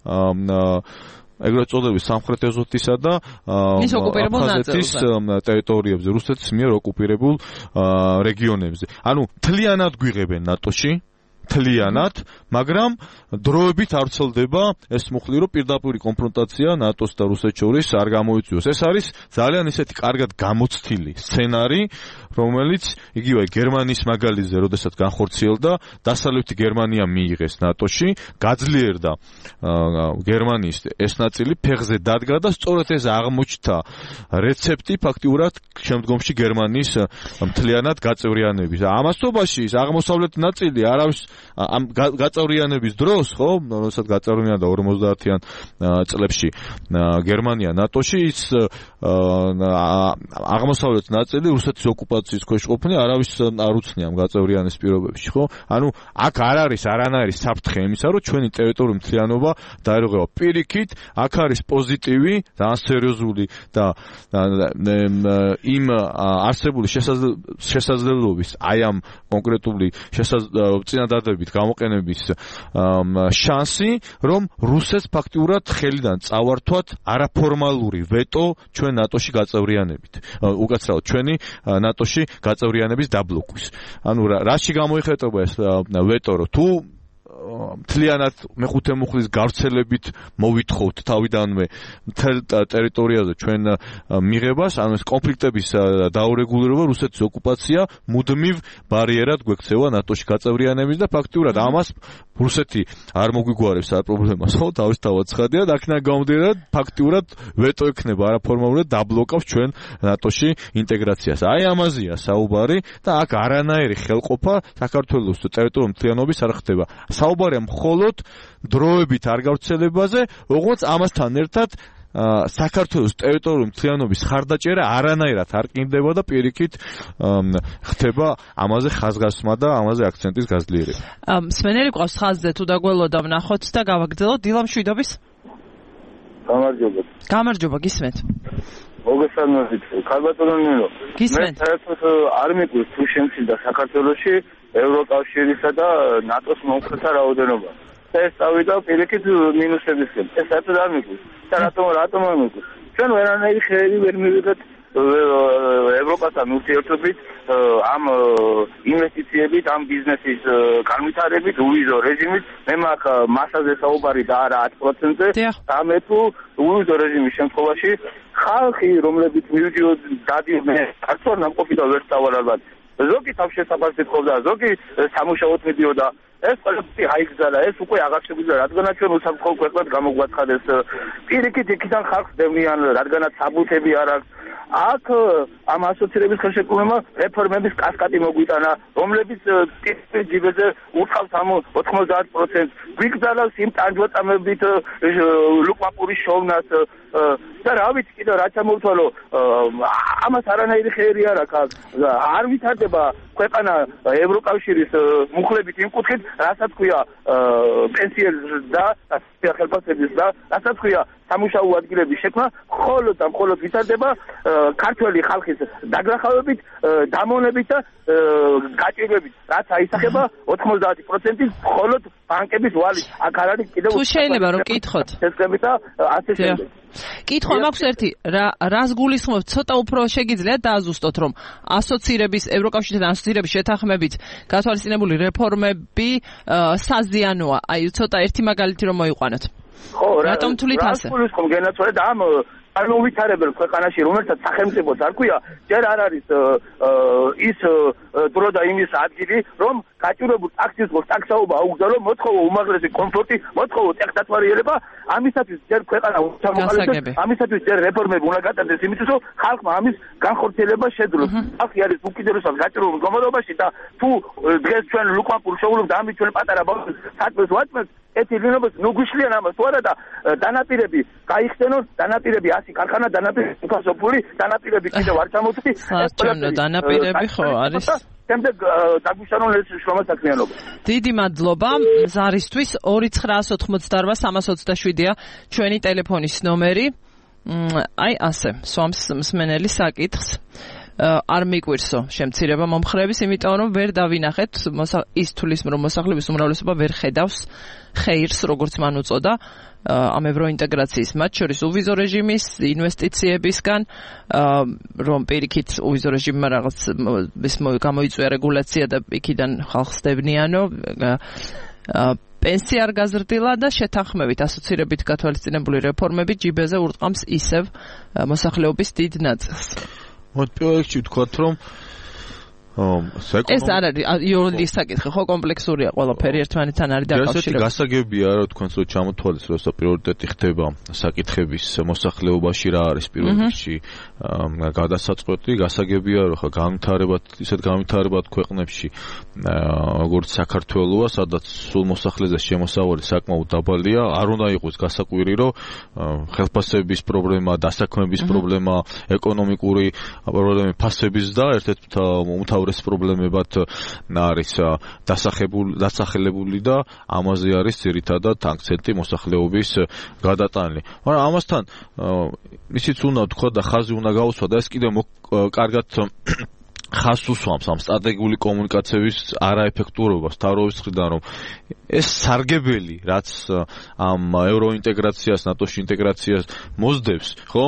ეგრეთ წოდების სამხრეთ ეზოტისა და აფხაზეთის ტერიტორიებზე, რუსეთის მიერ ოკუპირებულ რეგიონებზე. ანუ მთლიანად გვიღებენ ნატოში, მთლიანად, მაგრამ დროებით არ ვრცელდება ეს მუხლი, რომ პირდაპირი კონფრონტაცია ნატოს და რუსეთს შორის არ გამოიწვიოს. ეს არის ძალიან ისეთი კარგად გამოცდილი სცენარი, რომელიც იგივე გერმანიის მაგალითზე, როდესაც განხორციელდა, დასავლეთი გერმანია მიიღეს ნატოში, გაძლიერდა გერმანიის ეს ნაწილი ფეხზე დადგა და სწორედ ეს აღმოჩნდა რეცეპტი ფაქტიურად შემდგომში გერმანიის მთლიანად გაწევრიანების. ამასობაში ის აღმოსავლეთ ნაწილი არავის ამ გაწევრიანების დროს, ხო, როდესაც გაწევრიანდა ორმოცდაათიან წლებში გერმანია ნატოში, ის აღმოსავლეთ ნაწილი რუსეთის ოკუპაციის ქვეშ ყოფნა არავის არ უცნია ამ გაწევრიანების პირობებში, ხო? ანუ აქ არ არის არანაირი საფრთხე იმისა, რომ ჩვენი ტერიტორიული მთლიანობა დაერღვევა. პირიქით, აქ არის პოზიტივი, ძალიან სერიოზული და იმ არსებული შესაძლებლობის, აი ამ კონკრეტული წინადადებით გამოყენების შანსი, რომ რუსეთს ფაქტიურად ხელიდან წავართვათ არაფორმალური ვეტო ჩვენ ნატოში გაწევრიანებით. უკაცრავად ჩვენი ნატოში გაწევრიანების დაბლოკვის. ანუ რაში გამოიხატება ეს ვეტო, რომ თუ მთლიანად მეხუთე მუხლის გავრცელებით მოვითხოვთ თავიდანვე მთელ ტერიტორიაზე ჩვენ მიღებას, ანუ ეს კონფლიქტების დაურეგულირება, რუსეთის ოკუპაცია მუდმივ ბარიერად გვექცევა ნატოში გაწევრიანების და ფაქტიურად ამას რუსეთი არ მოგვიგوارებს არ პრობლემას, ხო, თავისთავად ცხადია და აქედან გამომდინარე ფაქტიურად ვეტო ექნება არაფორმალურად დაბლოკავს ჩვენ ნატოში ინტეგრაციას. აი ამაზეა საუბარი და აქ არანაირი ხელყოფა საქართველოს ტერიტორიული მთლიანობის არ ხდება. საუბარია მხოლოდ დროებით არ გავრცელებაზე, როგორც ამასთან ერთად საქართველოს ტერიტორიული მთლიანობის ხარდაჭერა არანაირად არ ყინდება და პირიქით ხდება ამაზე ხაზგასმა და ამაზე აქცენტის გაზლიერება. მსმენელი ყავს ხაზზე თუ დაგველოდა ვნახოთ და გავაგრძელოთ დილა მშვიდობის. გამარჯობა. გამარჯობა, გისმენთ. მოგესალმებით. ქალბატონო ნინო. გისმენთ. მე საერთოდ არ მიგვიყვარს თუ შემცირდა საქართველოში ევროკავშირისა და ნატოს მომხრეთა რაოდენობა. ეს წავიდა პირიქით მინუსებისკენ. ეს საერთოდ არ მიგვიყვარს. და რატომ რატომ არ მიგვიყვარს? ჩვენ ვერანაირი ხელი ვერ მივიღეთ ევროპასთან ურთიერთობით ამ ინვესტიციებით, ამ ბიზნესის განვითარებით, უვიზო რეჟიმით. მე მაქვს მასაზე საუბარი და არა ათი პროცენტზე. ამე თუ უვიზო რეჟიმის შემთხვევაში ხალხი, რომლებიც მივიდიოდ დადიოდნენ ქართულ ნამყოფიდან ვერ წავალ ალბათ. ზოგი თავშესაფარს ეთხოვდა, ზოგი სამუშაოდ მიდიოდა. ეს ყველაფერი აიგზალა, ეს უკვე აღარ შეგვიძლია, რადგანაც ჩვენ უსაფრთხო ქვეყნად გამოგვაცხადეს. პირიქით იქიდან ხალხს დევნიან, რადგანაც საბუთები არ აქვს. აქ ამ ასოცირების ხელშეკრულება რეფორმების კასკადი მოგვიტანა, რომლებიც ტიპის ჯიბეზე ურთავს ამ ოთხმოცდაათ პროცენტს. გვიგზავნოს იმ ტანჯვაწამებით ლუკმაპურის შოვნას და რა ვიცი კიდევ რაც ამოვთვალო, ამას არანაირი ხერი არ აქვს. არ ვითარდება ქვეყანა ევროკავშირის მუხლებით იმ კუთხით, რასაც ქვია პენსიების და ხელფასების და რასაც ქვია სამუშაო ადგილების შექმნა, მხოლოდ და მხოლოდ ვითარდება ქართველი ხალხის დაგრახავებით, დამონებით და გაჭირვებით, რაც აისახება ოთხმოცდაათი პროცენტის მხოლოდ ბანკების ვალით. აქ არ არის კიდევ თუ შეიძლება რომ კითხოთ. ესწრები და ასე შემდეგ. კითხვა მაქვს ერთი, რა რას გულისხმობთ, ცოტა უფრო შეგიძლიათ დააზუსტოთ, რომ ასოცირების ევროკავშირთან ასოცირების შეთანხმებით გათვალისწინებული რეფორმები საზიანოა. აი ცოტა ერთი მაგალითი რომ მოიყვანოთ. ხო, რატომ თვლით ასე? რას გულისხმობ გენაცვალე და ამ განუვითარებელ ქვეყანაში, რომელსაც სახელმწიფოს არ ქვია, ჯერ არ არის ის დრო და იმის ადგილი, რომ გაჭირვებულ ტაქსისტს ტაქსაობა აუგზავნო, მოთხოვო უმაღლესი კომფორტი, მოთხოვო ტექნატვარიერება, ამისათვის ჯერ ქვეყანა ჩამოყალიბდეს, ამისათვის ჯერ რეფორმები უნდა გატარდეს, იმისთვის რომ ხალხმა ამის განხორციელება შეძლოს. ხალხი არის უკიდურესად გაჭირვებულ მდგომარეობაში და თუ დღეს ჩვენ ლუკმაპურ შოულობ და ამით ჩვენ პატარა ბავშვებს საქმეს ვაწმევთ, ეთი ლინობას ნუ გვიშლიან ამას თუ არა და დანაპირები გაიხსენონ, დანაპირები ასი ქარხანა, დანაპირები ფასოფული, დანაპირები კიდევ არ ჩამოთვლი. საჭმელო დანაპირები ხო არის? შემდეგ დაგვიშანონ ეს შრომასაქმიანობა. დიდი მადლობა ზარისთვის. ორი ცხრაას ოთხმოცდაოთხ სამას ოცდაშვიდია ჩვენი ტელეფონის ნომერი. აი ასე, სვამს მსმენელი საკითხს. არ მიგვირსო შემცირება მომხრეების, იმიტომ რომ ვერ დავინახეთ ის თulis რომ მოსახლეობის უმრავლესობა ვერ ხედავს ხეირს, როგორც მან უწოდა ამ ევროინტეგრაციის, მათ შორის უვიზო რეჟიმის, ინვესტიციებისგან, რომ პირიქით უვიზო რეჟიმმა რაღაც ის გამოიწვია რეგულაცია და იქიდან ხალხს დევნიანო, პენსია არ გაზრდილა და შეთანხმებით ასოცირებით გათვალისწინებული რეფორმები ჯიბეზე ურტყამს ისევ მოსახლეობის დიდ ნაწილს. მოდი პირველ რიგში ვთქვათ, რომ ეს არ არის იურიდიის საკითხი, ხო კომპლექსურია ყველაფერი ერთმანეთთან არის დაკავშირებული. ესეთი გასაგებია, რა თქვენს რომ ჩამოთვალეს, რომ პრიორიტეტი ხდება საკითხების მოსახლეობაში რა არის პირველ რიგში გადასაწყვეტი, გასაგებია, რომ ხა განვითარებად, ისეთ განვითარებად ქვეყნებში, როგორც საქართველოა, სადაც სულ მოსახლეზე შემოსავალი საკმაოდ დაბალია, არ უნდა იყოს გასაკვირი, რომ ხელფასების პრობლემა, დასაქმების პრობლემა, ეკონომიკური პრობლემები, ფასების და ერთ-ერთ უმთავრეს პრობლემებად არის დასახელებული დასახელებული და ამაზე არის ძირითადად აქცენტი მოსახლეობის გადატანილი. მაგრამ ამასთან ისიც უნდა თქვა და ხაზი უნდა გაუსვა და ეს კიდევ კარგად ხაზს უსვამს ამ სტრატეგიული კომუნიკაციების არაეფექტურობას თავრობის მხრიდან, რომ ეს სარგებელი, რაც ამ ევროინტეგრაციას, ნატოში ინტეგრაციას მოსდევს, ხო?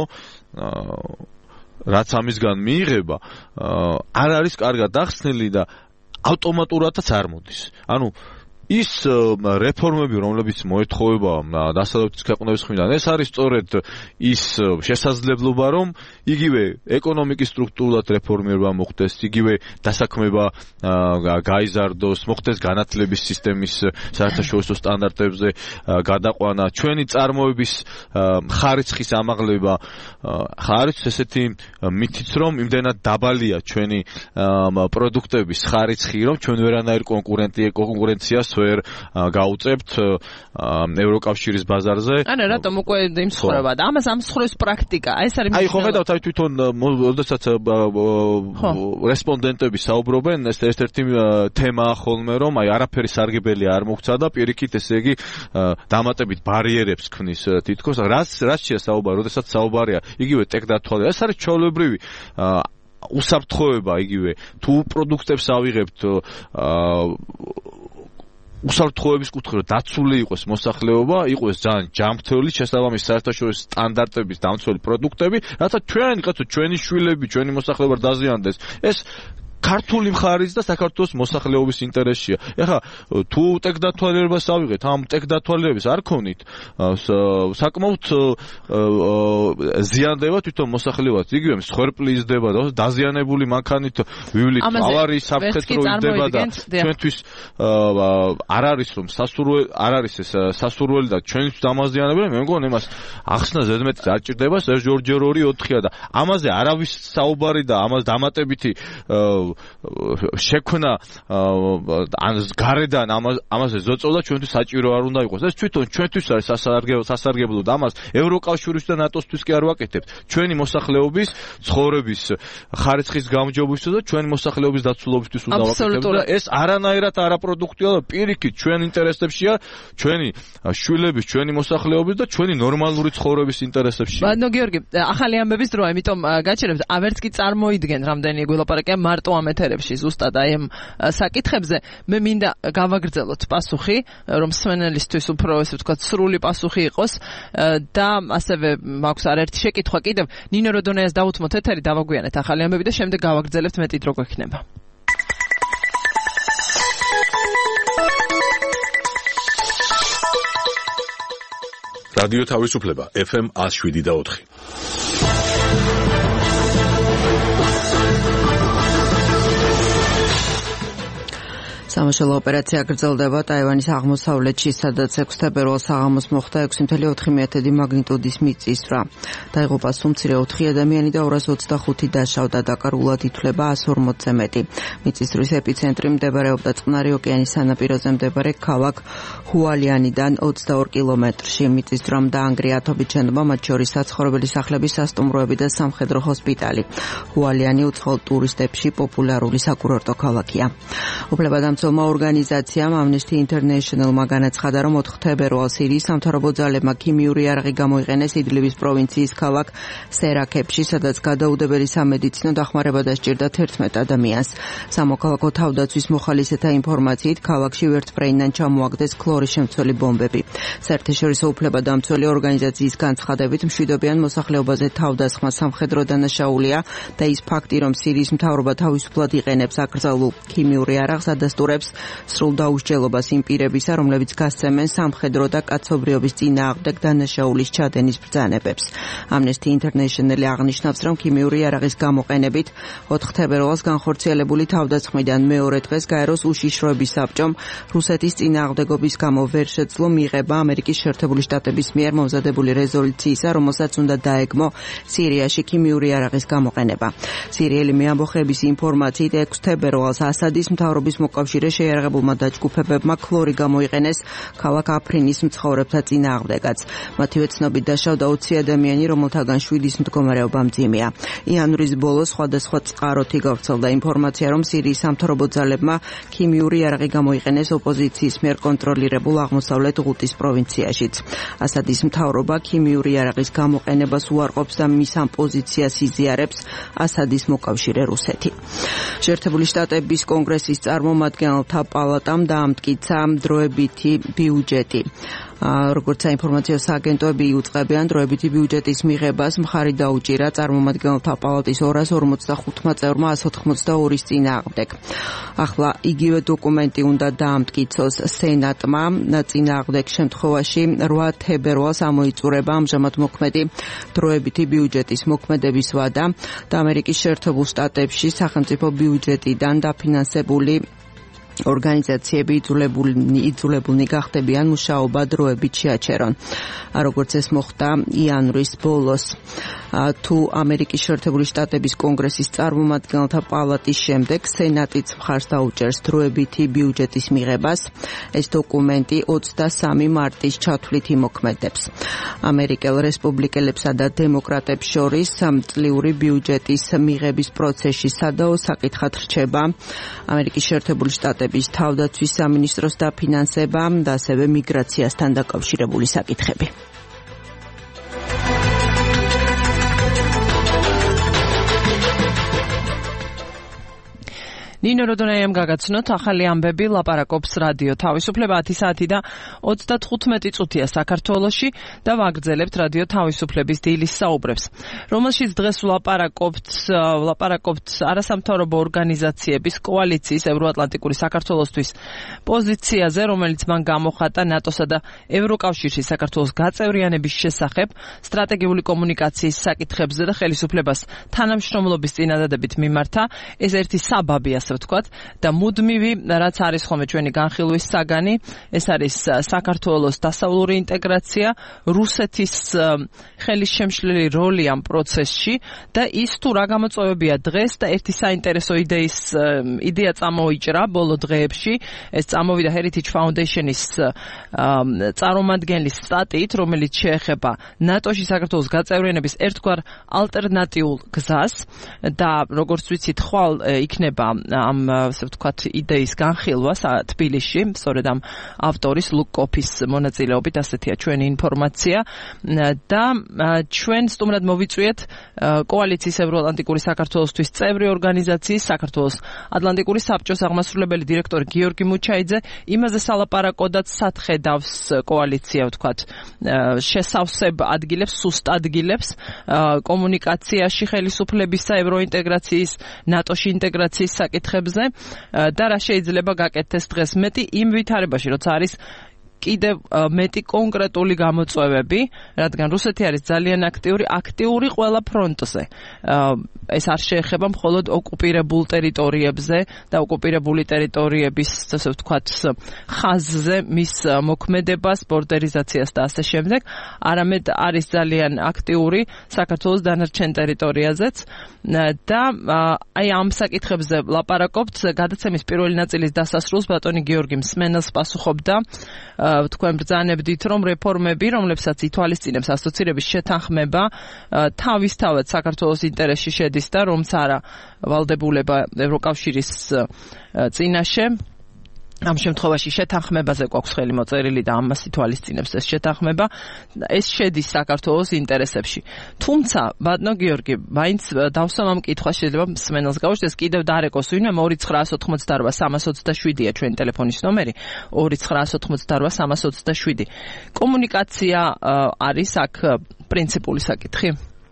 რაც ამისგან მიიღება, არ არის კარგად ახსნილი და ავტომატურადაც არ მოდის. ანუ ის რეფორმები, რომლებიც მოეთხოვება დასავლეთის ქვეყნების მხრიდან, ეს არის სწორედ ის შესაძლებლობა, რომ იგივე ეკონომიკის სტრუქტურულად რეფორმირება მოხდეს, იგივე დასაქმება გაიზარდოს, მოხდეს განათლების სისტემის საერთაშორისო სტანდარტებზე გადაყვანა, ჩვენი წარმოების ხარისხის ამაღლება. არის ესეთი მითიც, რომ იმდენად დაბალია ჩვენი პროდუქტების ხარისხი, რომ ჩვენ ვერანაირ კონკურენციას ვერ გაუწევთ ევროკავშირის ბაზარზე. ანუ რატომ უკვე იმსხვრება და ამას ამსხვრევს პრაქტიკა. ეს არის აი ხო ხედავთ, აი თვითონ როდესაც რესპონდენტები საუბრობენ, ეს ერთ-ერთი თემაა ხოლმე, რომ აი არაფერი სარგებელი არ მოგცა და პირიქით ესე იგი დამატებით ბარიერებს ქმნის თითქოს. რაც რაც შეესაუბარა, როდესაც საუბარია იგივე ტექდათვალიერება, ეს არის ჩვეულებრივი უსაფრთხოება იგივე თუ პროდუქტებს ავიღებთ უსაფრთხოების კუთხე დაცული იყოს მოსახლეობა, იყოს ძალიან ჯანმრთელი შესაბამის საერთაშორისო სტანდარტების დამცველი პროდუქტები, რათა ჩვენ კაცო ჩვენი შვილები, ჩვენი მოსახლეობა დაზიანდეს. ეს ქართული მხარის და საქართველოს მოსახლეობის ინტერესია. ეხლა თუ ტექდათვალიერებას ავიღეთ, ამ ტექდათვალიერებას არ ქონით, საკმაოდ ზიანდება თვითონ მოსახლეობაც. იგივე მსხვერპლი იზრდება და დაზიანებული მანქანით ვივლით, ავარიის საფრთხე იზრდება და ჩვენთვის არ არის რომ სასურველი არ არის ეს სასურველი და ჩვენთვის დამაზიანებელი, მე მგონი იმას ახსნა ზედმეტი არ ჭირდება, ეს ორჯერ ორი ოთხია და ამაზე არავის საუბარი და ამას დამატებითი შექმნა ან გარედან ამაზე ზოწოლა ჩვენთვის საჭირო არ უნდა იყოს. ეს თვითონ ჩვენთვის არის სასარგებლო და ამას ევროკავშირის და ნატოსთვის კი არ ვაკეთებთ. ჩვენი მოსახლეობის ცხოვრების ხარისხის გამარჯვებისთვის და ჩვენი მოსახლეობის დაცულობისთვის უნდა ვაკეთებთ და ეს არანაირად არაპროდუქტია და პირიქით ჩვენ ინტერესებშია, ჩვენი შვილების, ჩვენი მოსახლეობის და ჩვენი ნორმალური ცხოვრების ინტერესებშია. ბატონო გიორგი, ახალი ამბების დროა, ამიტომ გაჩერებთ, ავერც კი წარმოიდგენ რამდენი გველაპარაკია მარტო ამ ეთერებში ზუსტად აი ამ საკითხებზე. მე მინდა გავაგრძელოთ პასუხი, რომ სვენელისთვის უფრო ესე ვთქვათ სრული პასუხი იყოს და ასევე მაქვს არაერთი შეკითხვა კიდევ. ნინო როდონეას დავუთმოთ ეთერი, დავაგვიანეთ ახალი ამბები და შემდეგ გავაგრძელებთ მეტი დრო გვექნება. რადიო თავისუფლება ეფ ემ one oh seven და four. სამაშველო ოპერაცია გრძელდება ტაივანის აღმოსავლეთში, სადაც ექვსი თებერვალს საღამოს მოხდა ექვსი კoma ოთხ მეათედი მაგნიტუდის მიწისძვრა. დაიღუპა სუმცირე ოთხი ადამიანი და ორას ოცდახუთი დაშავდა, დაკარგულად ითვლება one hundred forty-ზე მეტი. მიწისძვრის ეპიცენტრი მდებარეობდა წყნარი ოკეანის სანაპიროზე მდებარე ქალაქ ჰუალიანიდან ოცდაორ კილომეტრში. მიწისძვრამ დაანგრია ათობით შენობა, მათ შორის საცხოვრებელი სახლების, სასტუმროები და სამხედრო ჰოსპიტალი. ჰუალიანი უცხოელ ტურისტებში პოპულარული საკურორტო ქალაქია. უფლებადამცველმა ორგანიზაციამ Amnesty International-მა განაცხადა, რომ ოთხ თებერვალს სირიის სამთავრობო ძალებმა ქიმიური იარაღი გამოიყენეს იდლიბის პროვინციის ქალაქ სერაქებში, სადაც გადაუდებელი სამედიცინო დახმარება დასჭირდა თერთმეტ ადამიანს. სამოქალაქო თავდაცვის მოხალისეთა ინფორმაციით, ქალაქში ვერტმფრენიდან ჩამოაგდეს ქლორისშემცველი ბომბები. საერთაშორისო უფლებადამცველი ორგანიზაციის განცხადებით, მშვიდობიან მოსახლეობაზე თავდასხმა სამხედრო დანაშაულია და ის ფაქტი, რომ სირიის მთავრობა თავისუფლად იყენებს აკრძალულ ქიმიურ იარაღს, ადასტურებს სრულ დაუსჯელობას იმ პირებისა, რომლებიც გასცემენ სამხედრო და კაცობრიობის წინააღმდეგ დანაშაულის ჩადენის ბრძანებებს. Amnesty International აღნიშნავს, რომ ქიმიური იარაღის გამოყენებით ოთხ თებერვალს განხორციელებული თავდასხმიდან მეორე დღეს გაეროს უშიშროების საბჭომ რუსეთის წინააღმდეგობის გამო ვერ შეძლო მიღება ამერიკის შეერთებული შტატების მიერ მომზადებული რეზოლუციისა, რომელსაც უნდა დაეგმო სირიაში ქიმიური იარაღის გამოყენება. სირიელი მეამბოხეების ინფორმაციით ექვსი თებერვალს ასადის მთავრობის მოკავშირე შეიარაღებულმა დაჯგუფებებმა ქლორი გამოიყენეს ქალაქ აფრინის მცხოვრებთა წინააღმდეგაც. მათივე ცნობით დაშავდა ოცი ადამიანი, რომელთაგან შვიდის მდგომარეობა მძიმეა. იანვრის ბოლოს სხვადასხვა წყაროთი გავრცელდა ინფორმაცია, რომ სირიის სამთავრობო ძალებმა ქიმიური იარაღი გამოიყენეს ოპოზიციის მიერ კონტროლირებულ აღმოსავლეთ ღუტის პროვინციაშიც. ასადის მთავრობა ქიმიური იარაღის გამოყენებას უარყოფს და მის ამ პოზიციას იზიარებს ასადის მოკავშირე რუსეთი. შეერთებული შტატების კონგრესის წარმომადგენელთა პალატამ დაამტკიცა დროებითი ბიუჯეტი. როგორც საინფორმაციო სააგენტოები იუწყებიან, დროებითი ბიუჯეტის მიღებას მხარი დაუჭირა წარმომადგენელთა პალატის ორას ორმოცდახუთმა წევრმა ას ოთხმოცდაორის წინააღმდეგ. ახლა იგივე დოკუმენტი უნდა დაამტკიცოს სენატმა. წინააღმდეგ შემთხვევაში რვა თებერვალს ამოიწურება ამჟამად მოქმედი დროებითი ბიუჯეტის მოქმედების ვადა და ამერიკის შეერთებულ შტატებში სახელმწიფო ბიუჯეტიდან დაფინანსებული ორგანიზაციები იძულებულნი იძულებულნი გახდებიან მუშაობა დროებით შეაჩერონ. როგორც ეს მოხდა იანვრის ბოლოს. თუ ამერიკის შეერთებული შტატების კონგრესის წარმომადგენელთა პალატის შემდეგ სენატიც მხარს დაუჭერს დროებითი ბიუჯეტის მიღებას, ეს დოკუმენტი ოცდასამი მარტის ჩათვლით იმოქმედებს. ამერიკელ რესპუბლიკელებსა და დემოკრატებს შორის წლიური ბიუჯეტის მიღების პროცესში სადაო საკითხად რჩება ამერიკის შეერთებული შტატების თავდაცვის სამინისტროს დაფინანსება და ასევე მიგრაციასთან დაკავშირებული საკითხები. ნინო როდონაიამ გაგაცნოთ ახალი ამბები ლაპარაკობს რადიო თავისუფლება ათი საათი და ოცდათხუთმეტი წუთია საქართველოში და ვაგრძელებთ რადიო თავისუფლების დილის საუბრებს, რომელშიც დღეს ვლაპარაკობთ ვლაპარაკობთ არასამთავრობო ორგანიზაციების კოალიციის ევროატლანტიკური საქართველოსთვის პოზიციაზე, რომელიც მან გამოხატა ნატოსა და ევროკავშირში საქართველოს გაწევრიანების შესახებ, სტრატეგიული კომუნიკაციის საკითხებზე და ხელისუფლებას თანამშრომლობის წინადადებით მიმართა. ეს ერთი საბაბია ვთქვათ და მუდმივი რაც არის ხოლმე ჩვენი განხილვის საგანი, ეს არის საქართველოს დასავლური ინტეგრაცია, რუსეთის ხელის შემშლელი როლი ამ პროცესში და ის თუ რა გამოწვევებია დღეს და ერთი საინტერესო იდეის იდეა წამოიჭრა ბოლო დღეებში, ეს წამოვიდა Heritage Foundation-ის წარმომადგენლის სტატიით, რომელიც შეეხება ნატოში საქართველოს გაწევრიანების ერთგვარ ალტერნატიულ გზას და როგორც ვიცით, ხვალ იქნება ამ ასე ვთქვათ იდეის განხილვა თბილისში, სწორედ ამ ავტორის ლუკ კოფის მონაწილეობით, ასეთია ჩვენი ინფორმაცია და ჩვენ სტუმრად მოვიწვიეთ კოალიციის ევროატლანტიკური საქართველოსთვის წევრი ორგანიზაციის საქართველოს ატლანტიკური საბჭოს აღმასრულებელი დირექტორი გიორგი მუჩაიძე. იმაზე სალაპარაკოდაც სათხედავს კოალიცია, ვთქვათ, შესავსებ ადგილებს, სუსტ ადგილებს კომუნიკაციაში ხელისუფლებისა, ევროინტეგრაციის, ნატოში ინტეგრაციის საკითხებზე და რა შეიძლება გაკეთდეს დღეს მეტი იმ ვითარებაში, როცა არის კიდევ მეტი კონკრეტული გამოწვევები, რადგან რუსეთი არის ძალიან აქტიური, აქტიური ყველა ფრონტზე. ეს არ შეეხება მხოლოდ ოკუპირებულ ტერიტორიებზე და ოკუპირებული ტერიტორიების, ასე ვთქვათ, ხაზზე მის მოქმედებას, ბორდერიზაციას და ასე შემდეგ, არამედ არის ძალიან აქტიური საქართველოს დანარჩენ ტერიტორიაზეც და აი ამ საკითხებზე ლაპარაკობთ. გადაცემის პირველი ნაწილის დასასრულს ბატონი გიორგი მსმენელს პასუხობდა, თქვენ ბრძანებდით, რომ რეფორმები, რომლებსაც ითვალისწინებს ასოცირების შეთანხმება, თავისთავად საქართველოს ინტერესში შედის და რომც არა ვალდებულება ევროკავშირის წინაშე. ამ შემთხვევაში შეთანხმებაზე გვაქვს ხელი მოწერილი და ამას ითვალისწინებს ეს შეთანხმება. ეს შედის საქართველოს ინტერესებში. თუმცა, ბატონო გიორგი, მაინც დავსვამ ამ კითხვას, შეიძლება მსმენელს გავუშვეს, კიდევ დარეკოს ვინმე ორი ცხრაას ოთხმოცდარვა სამას ოცდაშვიდია ჩვენი ტელეფონის ნომერი, ორი ცხრაას ოთხმოცდარვა სამას ოცდაშვიდი. კომუნიკაცია არის აქ პრინციპული საკითხი.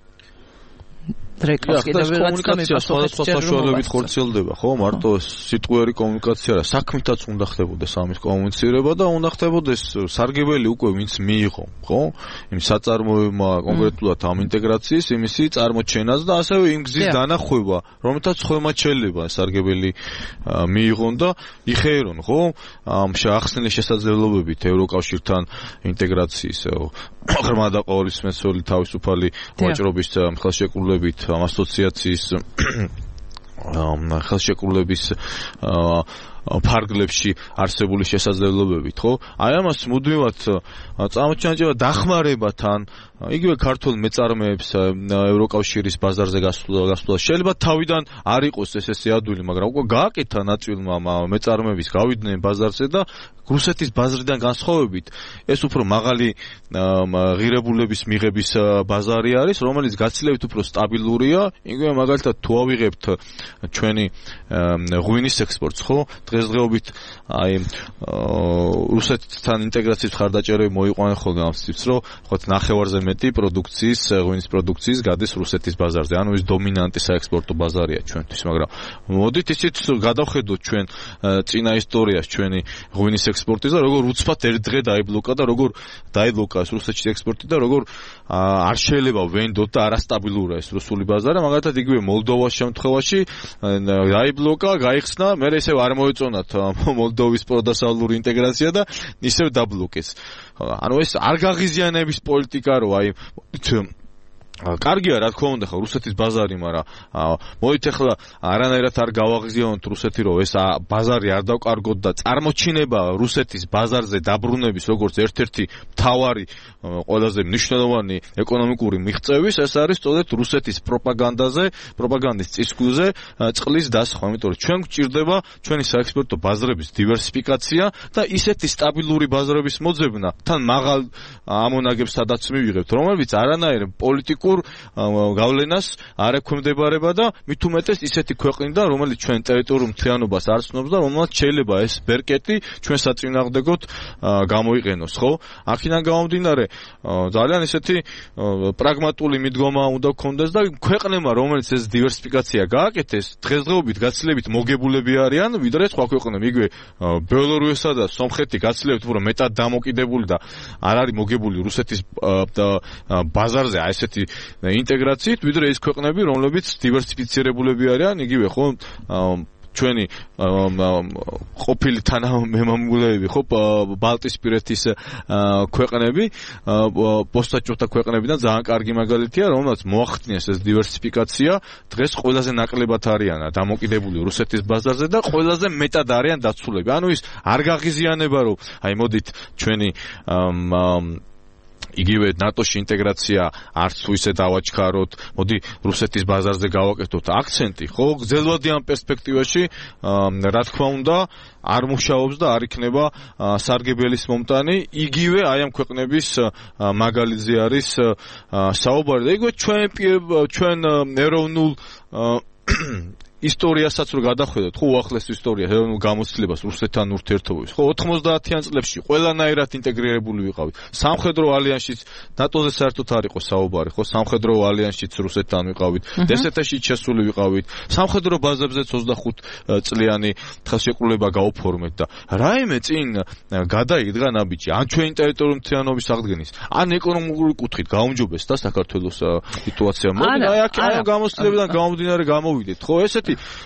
რეკავს კიდევ კომუნიკაცია სხვადასხვა საშუალებით ხორციელდება, ხო? მარტო სიტყვიერი კომუნიკაცია რა, საქმითაც უნდა ხდებოდეს ამის კომუნიცირება და უნდა ხდებოდეს სარგებელი უკვე ვინც მიიღო, ხო? იმ საწარმოებმა კონკრეტულად ამ ინტეგრაციის იმისი წარმოჩენას და ასევე იმ გზის დანახვება, რომელთაც ხომა შეიძლება სარგებელი მიიღონ და იხეერონ, ხო? ამ ახსნილი შესაძლებლობებით ევროკავშირთან ინტეგრაციის ღრმა და ყოვლისმცემელი თავისუფალი ვაჭრობის ხელშეკრულებით ამ ასოციაციის ხელშეკრულების ფარგლებში არსებული შესაძლებლობებით, ხო? აი ამას მუდმივად წამოჩანჯება დახმარებათან იგივე ქართულ მეწარმეებს ევროკავშირის ბაზარზე გასვლა შეიძლება თავიდან არ იყოს ეს ესე ადვილი, მაგრამ უკვე გააკეთა ნაწილმა მეწარმეების გავიდნენ ბაზარზე და რუსეთის ბაზრიდან განსხვავებით ეს უფრო მაღალი ღირებულების მიღების ბაზარი არის, რომელიც გაცილებით უფრო სტაბილურია. იგივე მაგალითად თუ ავიღებთ ჩვენი ღვინის ექსპორტს, ხო? დღესდღეობით აი რუსეთთან ინტეგრაციის ხარდაჭერები მოიყვანენ ხოლმე ამ სიტყვას, რომ ხოთ ნახევარზე მეტი პროდუქციის, ღვინის პროდუქციის გადის რუსეთის ბაზარზე. ანუ ის დომინანტი საექსპორტო ბაზარია ჩვენთვის, მაგრამ მოდით ისიც გადავხედოთ ჩვენ წინა ისტორიას ჩვენი ღვინის ექსპორტის და როგორ უცბად ერთ დღე დაიბლოკა და როგორ დაიბლოკა ეს რუსეთის ექსპორტი და როგორ არ შეიძლება ვენდოთ და არასტაბილურია ეს რუსული ბაზარი, მაგალითად იგივე მოლდოვას შემთხვევაში დაიბლოკა, გაიხსნა, მე ისევ არ მოეწონათ მოლდოვის პროდასავლური ინტეგრაცია და ისევ დაბლოკეს. ანუ ეს არ გაღიზიანების პოლიტიკა რო აი კარგია რა თქმა უნდა ხო რუსეთის ბაზარი, მაგრამ მოდით ახლა არანაირად არ გავაღიზიანოთ რუსეთი, რომ ეს ბაზარი არ დავკარგოთ და წარმოჩინება რუსეთის ბაზარზე დაბრუნების როგორც ერთ-ერთი მთავარი ყველაზე მნიშვნელოვანი ეკონომიკური მიღწევის ეს არის სწორედ რუსეთის პროპაგანდაზე, პროპაგანდის წისქვილზე წყლის დასხვა, იმიტომ რომ ჩვენ გვჭირდება ჩვენი საექსპორტო ბაზრების დივერსიფიკაცია და ისეთი სტაბილური ბაზრების მოძებნა თან მაღალ ამონაგებს სადაც მივიღებთ, რომელიც არანაირ პოლიტიკურ გავლენას არ ექვემდებარება და მით უმეტეს ისეთი ქვეყნიდან, რომელიც ჩვენ ტერიტორიულ მთლიანობას არ ცნობს და რომელსაც შეიძლება ეს ბერკეტი ჩვენ საწინააღმდეგოდ გამოიყენოს, ხო? აქედან გამომდინარე ძალიან ისეთი პრაგმატული მიდგომა უნდა გქონდეს და ქვეყნებმა, რომელიც ეს დივერსიფიკაცია გააკეთეს, დღესდღეობით გაცილებით მოგებულები არიან, ვიდრე სხვა ქვეყნები. იგივე ბელორუსია და სომხეთი გაცილებით უფრო მეტად დამოკიდებული და არ არის მოგებული რუსეთის ბაზარზე აი ესეთი ინტეგრაციით, ვიდრე ის ქვეყნები, რომლებიც დივერსიფიცირებულები არიან, იგივე ხო ჩვენი ყოფილი თანამემამულეები ხო ბალტიისპირეთის ქვეყნები, პოსტსაჭიროთა ქვეყნებიდან ძალიან კარგი მაგალითია, რომელსაც მოახდინეს ეს დივერსიფიკაცია, დღეს ყველაზე ნაკლებად არიან დამოკიდებული რუსეთის ბაზარზე და ყველაზე მეტად არიან დაცულები. ანუ ის არ გაღიზიანება, რომ აი მოდით ჩვენი იგივე ნატოში ინტეგრაცია არც თუ ისე დავაჩქაროთ, მოდი რუსეთის ბაზარზე გავაკეთოთ აქცენტი, ხო? გრძელვადიან პერსპექტივაში, რა თქმა უნდა, არ მუშაობს და არ იქნება სარგებელის მომტანი, იგივე აი ამ ქვეყნების მაგალითზე არის საუბარი და იგივე ჩვენ ჩვენ ეროვნულ ისტორიასაც რო გადახედოთ, ხო უახლეს ისტორია ეროვნულ გამოცდილებას რუსეთთან ურთიერთობების. ხო ოთხმოცდაათიან წლებში ყველანაირად ინტეგრირებული ვიყავით. სამხედრო ალიანსშიც ნატოზე საერთოდ არ იყო საუბარი, ხო სამხედრო ალიანსშიც რუსეთთან ვიყავით. დსთ-შიც შესული ვიყავით. სამხედრო ბაზებზეც ოცდახუთ წლიანი ხელშეკრულება გაუფორმეთ და რაიმე წინ გადაიგდა ნაბიჯი ან ჩვენი ტერიტორიული მთლიანობის აღდგენის, ან ეკონომიკური კუთხით გაუმჯობეს და საქართველოს სიტუაცია. მოდი აი აქ ამ გამოცდილებიდან გამომდინარე გამოვიდეთ, ხო ესეთი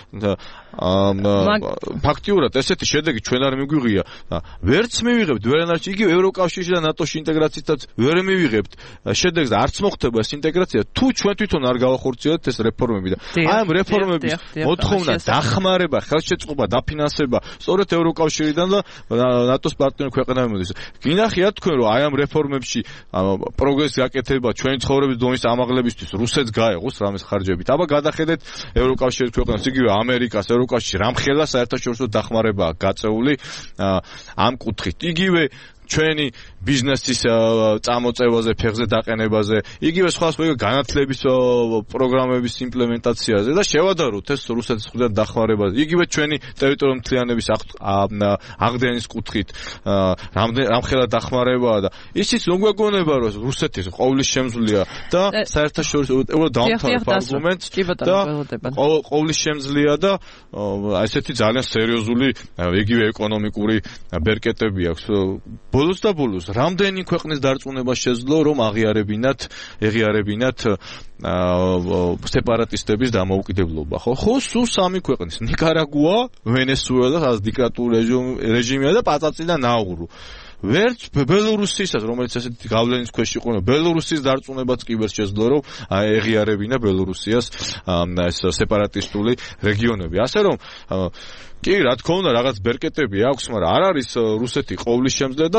ფაქტიურად ესეთი შედეგი ჩვენ არ მიგვიღია. ვერც მივიღებთ ვერანაირად იგივე ევროკავშირში და ნატოში ინტეგრაციითაც ვერ მივიღებთ შედეგს და არც მოხდება ეს ინტეგრაცია თუ ჩვენ თვითონ არ გავახორციელებთ ეს რეფორმები და აი ამ რეფორმების მოთხოვნა დახმარება, ხელშეწყობა, დაფინანსება სწორედ ევროკავშირიდან და ნატოს პარტნიორ ქვეყნებიდან მოდის. გინახიათ თქვენ რომ აი ამ რეფორმებში პროგრესი აკეთება ჩვენი ცხოვრების დონის ამაღლებისთვის რუსეთს გაეღოს რამეს ხარჯებით. აბა გადახედეთ ევროკავშირის ქვეყნებს, იგივე ამერიკას, ევროკავშირს რამხელა საერთაშორისო დახმარება გაწეული ამ კუთხით. იგივე ჩვენი ბიზნესის წამოწევაზე, ფეხზე დაყენებაზე, იგივე სხვა სხვა განათლების პროგრამების იმპლემენტაციაზე და შევადაროთ ეს რუსეთის მხრიდან დახმარებაზე. იგივე ჩვენი ტერიტორიული მთლიანობის აღდგენის კუთხით რამხელა დახმარებაა და ისიც რომ გვეგონება რომ რუსეთის ყოვლის შემძლეა და საერთაშორისო უბრალოდ დავამთავრებ არგუმენტს და ყოვლის შემძლეა და ესეთი ძალიან სერიოზული იგივე ეკონომიკური ბერკეტები აქვს. ბოლოს და ბოლოს რამდენი ქვეყნის დარწმუნება შეძლო რომ აღიარებინათ, ეღიარებინათ სეპარატისტების დამოუკიდებლობა, ხო? ხო, სულ სამი ქვეყნის: ნიკარაგუა, ვენესუელა, სადაც დიქტატურული რეჟიმია და პაწაწი და ნაურუ. ვერც ბელორუსისაც, რომელიც ესეთი გავლენის ქვეშ იყო, ბელორუსის დარწმუნებაც კი ვერ შეძლო, რომ ეღიარებინა ბელორუსიას ეს სეპარატისტული რეგიონები. ასე რომ კი, რა თქმა უნდა, რაღაც ბერკეტები აქვს, მაგრამ არ არის რუსეთი ყოვლის შემძლე და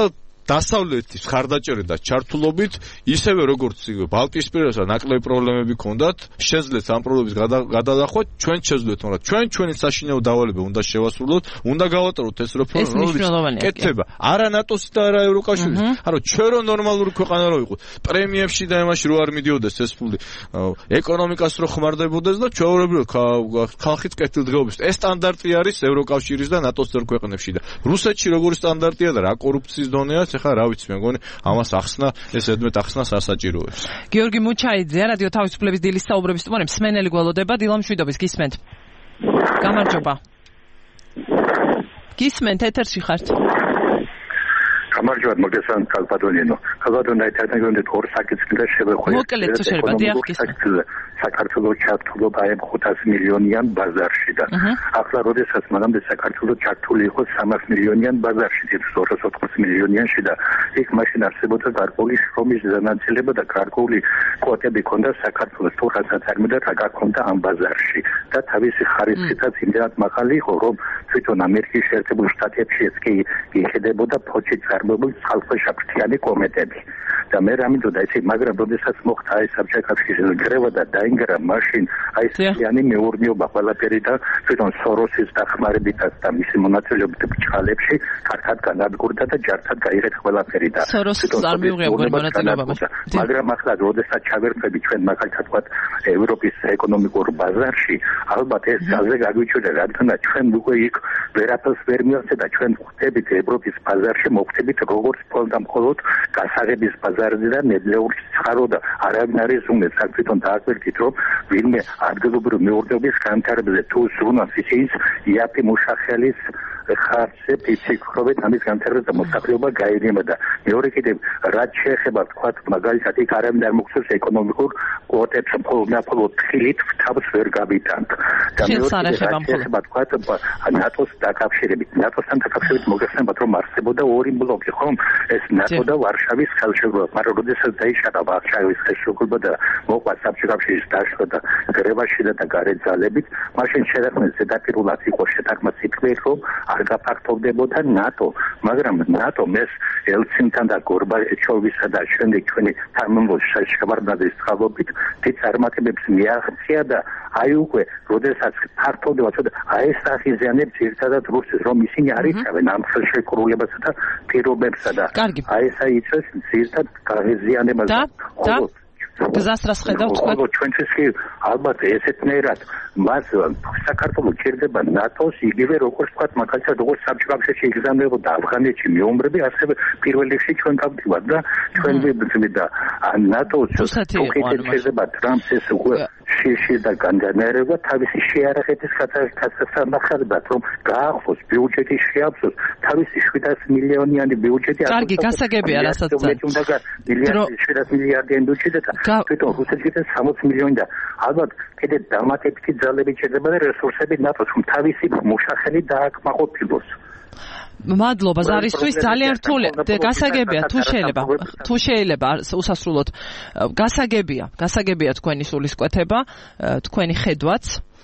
დასავლეთის ხარდაჭერა და ჩართულობით ისევე როგორც ბალტიისპირესა ნაკლები პრობლემები ჰქონდათ, შეძლეთ ამ პრობლემების გადალახვა, ჩვენ შეძლეთ, მაგრამ ჩვენ ჩვენი საშინაო დავალება უნდა შევასრულოთ, უნდა გავატაროთ ეს რეფორმები. კეთება. არა ნატოსი და არა ევროკავშირის. არა ჩვენ რო ნორმალური ქვეყანა რო ვიყოთ, პრემიებში და იმაში რო არ მიდიოდეს ეს ფული, ეკონომიკას რო ხმარდებოდეს და ჩვეულებრივად ხალხის კეთილდღეობის. ეს სტანდარტი არის ევროკავშირის და ნატოს წევრ ქვეყნებში და რუსეთში როგორი სტანდარტია და რა კორუფციის დონეა, ეხლა რა ვიცი, მე მგონი ამას ახსნა, ეს ედმეტ ახსნა სასაჭიროებს. გიორგი მუჩაიძე, რადიო თავისუფლების დილის საუბრების სტუმარი, მსმენელი გველოდება, დილა მშვიდობის, გისმენთ. გამარჯობა. გისმენთ, ეთერში ხართ. გამარჯობა, მოგესალმებით კალბატონინო. კალბატონი თეთრგონდეთ ორ საკითხი და შევეხვდით. მოკლედ თუ შეიძლება, დიახ, გისმენთ. საქართველოს ჩართულობა აი ხუთას მილიონიან ბაზარში და ახლა როდესაც მანამდე საქართველოს ჩართული იყო სამას მილიონიან ბაზარში, ორას ოთხdesятых მილიონიანში და იქ მაშინ არსებობდა გარკვეული შრომის დანაწილება და გარკვეული კვოტები ჰქონდა საქართველოს თუ რასაც არმედა რა გქონდა ამ ბაზარში და თავისი ხარისხითაც იმდენად მაღალი იყო, რომ თვითონ ამერიკის შეერთებულ შტატებშიც კი იხედებოდა ფოჩი წარმოებული წყალქვეშაფრთიანი კომეტები. და მე რამინდოდა ესე, მაგრამ როდესაც მოხდა ეს საბჭოთა გრევა და დაინგრა მაშინ აი სიანი მეურნეობა ყველაფერი და თვითონ სოროსის დახმარებითაც და მისი მონაწილეობით ბჭყალებში კარგად განადგურდა და ჯართად გაიღეთ ყველაფერი და სოროსის არ მიუღია მონაწილეობა. მაგრამ ახლა როდესაც ჩავერთვები ჩვენ მაგალითად ვთქვათ ევროპის ეკონომიკურ ბაზარში, ალბათ ეს ძალზე გაგვიჩვენა, რადგან ჩვენ უკვე იქ ვერაფერს ვერ მივახცეთ და ჩვენ ვხვდებით ევროპის ბაზარში, მოვხვდებით როგორც პოლდა მხოლოდ გასაღების ბაზარზე და ნედლეურის ცხარო და არავინ არის უნდაც აქ თვითონ დააკვირდით, რომ ვინმე ადგილობრივი მეურნეობის განვითარებაზე თუ ზრუნავს ისიც იაფი მუშახელის ხარჯზე ფიციქრობით ამის განვითარება და მოსახლეობა გაიგება და მეორე კიდევ რაც შეეხება ვთქვათ მაგალითად იქ არავინ არ მოგწევს ეკონომიკურ კვოტებს მხოლოდ ხილით თავს ვერ გაბიტანთ და მეორე შეეხება ვთქვათ ნატოს დაკავშირებით ნატოსთან დაკავშირებით მოგეხსენებათ რომ არსებობდა ორი ბლოკი ხომ ეს ნატო და ვარშავის ხელშეკრულება მაგრამ როდესაც დაიშალა ვარშავის ხელშეკრულება და მოყვა საბჭოთა კავშირის დაშლა და გრევაში და გარეთ ძალებით მაშინ შედარებით ზედაპირულად იყო შეთანხმა სიტყვით რომ არ გაფართოვდებოდა ნატო, მაგრამ ნატო მეს ელცინთან და გორბაჩოვისა და შემდეგ ჩვენი თანამდებობის შეხვედრაზე წყალობით დიდ წარმატებებს მიაღწია და აი უკვე როდესაც ფართოვდება ცოტა აი ეს ახიზიანებს ერთადად რუსეთს რომ ისინი არ იცავენ ამ ხელშეკრულებასა და პირობებსა და აი ეს აი იცეს ერთად გაღიზიანებას და გზას რას ხედავთ თქვენ? ჩვენთვის კი ალბათ ესეთნაირად მას საქართველოს ჭირდება ნატოს იგივე როგორც თქვა მაგალითად როგორც საბჭოთა კავშირში იგზავნებოდა ავღანეთში მეომრები ასევე პირველ რიგში ჩვენ გავდივართ და ჩვენ ვიბრძვით და ნატოს უკეთესება ტრამპს ეს უკვე შეში და განანერება თავისი შეარაღების κατასახადად რომ გაახოს ბიუჯეტის შეაფსოს თავისი შვიდას მილიონიანი ბიუჯეტი კარგი გასაგებია რასაც შვიდას მილიარდიანი ბიუჯეტი და თვითონ რუსეთში სამოცი მილიონი და ალბათ კიდე დამატებითი ძალები შეიძლება და რესურსები ნატოს რომ თავისი მუშახელი დააკმაყოფილოს მადლობა ზარისთვის ძალიან რთული გასაგებია თუ შეიძლება თუ შეიძლება უსასრულოდ გასაგებია გასაგებია თქვენი სულისკვეთება თქვენი ხედვაც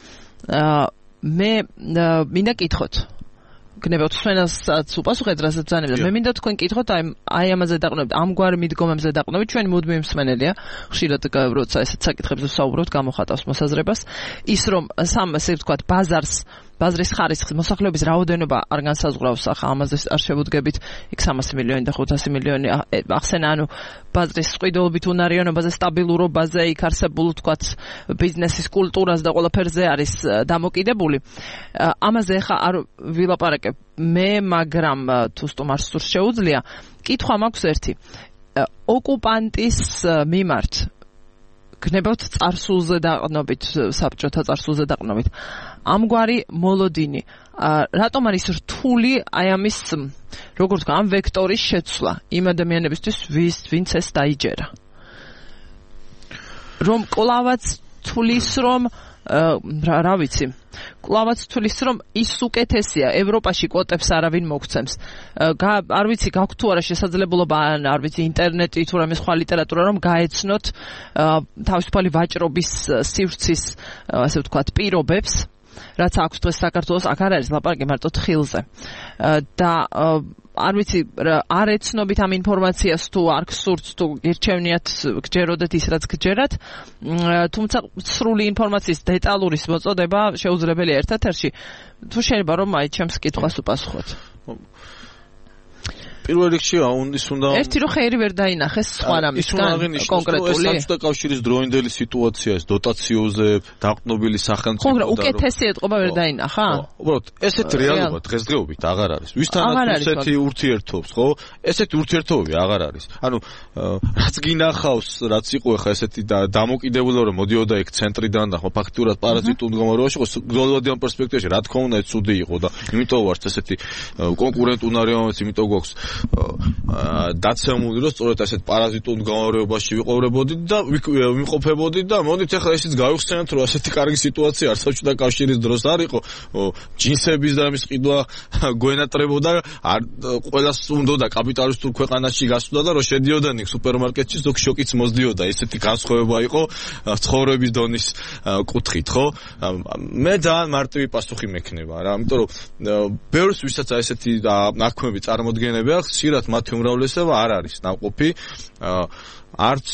მე მინდა კითხოთ გნებავთ ჩვენასაც უპასუხეთ რასაც ძანებდა მე მინდა თქვენ კითხოთ აი აი ამაზე დაყნობით ამგვარ მიდგომებზე დაყნობით ჩვენ მუდმივი მსმენელია ხშირად როცა ესეთ საკითხებზე ვსაუბრობთ გამოხატავს მოსაზრებას ის რომ სამ ესე ვთქვათ ბაზარს ბაზრის ხარისხის მოსახლეობის რაოდენობა არ განსაზღვრავს ახლა ამაზე არ შევუდგებით იქ სამასი მილიონი და ხუთასი მილიონი ახსენა ანუ ბაზრის ყიდულობით უნარიანობაზე სტაბილურობაზე იქ არსებულ ვთქვათ ბიზნესის კულტურას და ყველაფერზე არის დამოკიდებული ამაზე ახლა არ ვილაპარაკებ მე მაგრამ თუ სტუმარს სურს შეუძლია კითხვა მაქვს ერთი ოკუპანტის მიმართ გნებავთ წარსულზე დაყნობით საბჭოთა წარსულზე დაყნობით ამგვარი მოლოდინი რატომ არის რთული აი ამის როგორც ვთქვა ამ ვექტორის შეცვლა იმ ადამიანებისთვის ვის ვინც ეს დაიჯერა რომ კლავაც თulis რომ რა ვიცი კლავაც თulis რომ ის უკეთესია ევროპაში კვოტებს არავინ მოგცემს არ ვიცი გაქვთ თუ არა შესაძლებლობა არ ვიცი ინტერნეტი თუ რამე სხვა ლიტერატურა რომ გაეცნოთ თავისუფალი ვაჭრობის სივრცის ასე ვთქვათ პირობებს რაც აქვს დღეს საქართველოს აქ არ არის ლაპარაკი მარტო თხილზე და არ ვიცი არ ეცნობით ამ ინფორმაციას თუ არ გსურთ თუ გირჩევნიათ გჯეროდეთ ის რაც გჯერათ თუმცა სრული ინფორმაციის დეტალურის მოწოდება შეუძლებელია ერთ ეთერში თუ შეიძლება რომ აი ჩემს კითხვას უპასუხოთ პირველ რიგში აუნის უნდა ერთი რო ხეირი ვერ დაინახეს სხვა რამისგან კონკრეტული საბჭოთა კავშირის დროინდელი სიტუაცია ეს დოტაციოზე დაყრდნობილი სახელმწიფო ხო უკეთესი ეთყობა ვერ დაინახა უბრალოდ ესეთი რეალობა დღესდღეობით აღარ არის ვისთანაც ესეთი ურთიერთობს ხო ესეთი ურთიერთობები აღარ არის ანუ რაც გინახავს რაც იყო ხა ესეთი დამოკიდებულება რომ მოდიოდა ეგ ცენტრიდან და ხო ფაქტურად პარაზიტულ მდგომარეობაში ხო გლობალურ პერსპექტივაში რა თქმა უნდა ეს ცუდი იყო და იმიტომ ვართ ესეთი კონკურენტუნარიანობაც იმიტომ გვაქვს დაცემული რომ სწორედ ასეთ პარაზიტულ მდგომარეობაში ვიყურებოდით და ვიმყოფებოდით და მოდით ახლა ისიც გავიხსენოთ რომ ასეთი კარგი სიტუაცია არ საბჭოთა კავშირის დროს არ იყო ჯინსების და ამის ყიდვა გვენატრებოდა ყველას უნდოდა კაპიტალისტურ ქვეყანაში გასვლა და რომ შედიოდან იქ სუპერმარკეტში ზოგ შოკიც მოძდიოდა ესეთი განსხვავება იყო ცხოვრების დონის კუთხით ხო მე ძალიან მარტივი პასუხი მექნება რა იმიტომ რომ ბევრს ვისაც ესეთი ნაქმები წარმოდგენები ხშირად მათი უმრავლესობა არ არის ნაყოფი არც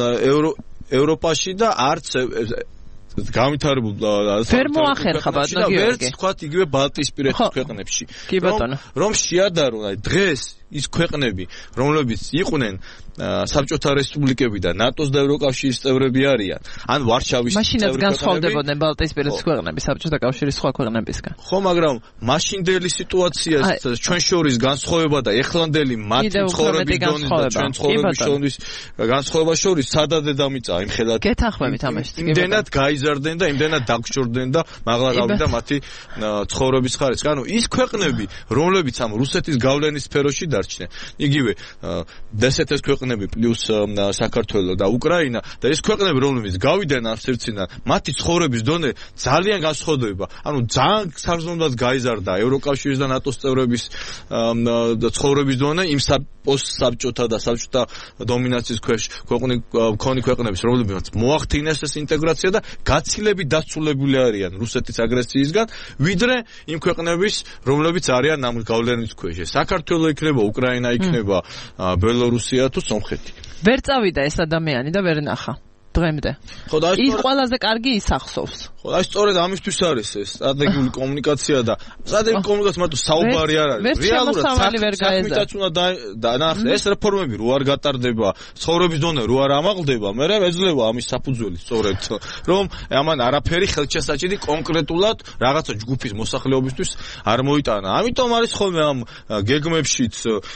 ევროპაში და არც გამითარებულ ვერ მოახერხა ბატონო გიორგი ვერც თქვათ იგივე ბალტიისპირეთის ქვეყნებში კი ბატონო რომ შეადარონ აი დღეს ის ქვეყნები რომლებიც იყვნენ საბჭოთა რესპუბლიკები და ნატოს და ევროკავშირის წევრები არიან ან ვარშავის მაშინაც განსხვავდებოდნენ ბალტიისპირეთის ქვეყნები საბჭოთა კავშირის სხვა ქვეყნებისგან ხო მაგრამ მაშინდელი სიტუაცია ჩვენ შორის განსხვავება და ეხლანდელი მათი ცხოვრების დონის და ჩვენ ცხოვრების შორის განსხვავება შორის სადა დედამიწა იმხედად გეთანხმებით ამაში იმდენად გაიზარდნენ და იმდენად დაგშორდნენ და მაღლა გავიდა მათი ცხოვრების ხარისხი ანუ ის ქვეყნები რომლებიც ამ რუსეთის გავლენის სფეროში დარჩნენ იგივე დსთ-ის ქვეყნები პლუს საქართველო და უკრაინა და ეს ქვეყნები რომლებიც გავიდნენ ამ სივრციდან მათი ცხოვრების დონე ძალიან განსხვავდება ანუ ძალიან საგრძნობლად გაიზარდა ევროკავშირის და ნატოს წევრების ცხოვრების დონე იმ პოსტსაბჭოთა და საბჭოთა დომინაციის ქვეშ მქონე ქვეყნების რომლებიც მოახდინეს ეს ინტეგრაცია და გაცილებით დასრულებული არიან რუსეთის აგრესიისგან ვიდრე იმ ქვეყნების რომლებიც არიან ამ გავლენის ქვეშ საქართველო იქნება უკრაინა იქნება ბელორუსია თუ სომხეთი ვერ წავიდა ეს ადამიანი და ვერ ნახა დღემდე ხო და ის ყველაზე კარგი ისახსოვს ხო და სწორედ ამისთვის არის ეს სტრატეგიული კომუნიკაცია და სტრატეგიული კომუნიკაცია მარტო საუბარი არ არის რეალურად საქმითაც უნდა დაანახოს ეს რეფორმები რო არ გატარდება ცხოვრების დონე რო არ ამაღლდება მე ეძლევა ამის საფუძველი სწორედ რომ ამან არაფერი ხელჩასაჭირი კონკრეტულად რაღაცა ჯგუფის მოსახლეობისთვის არ მოიტანა ამიტომ არის ხოლმე ამ გეგმებშიც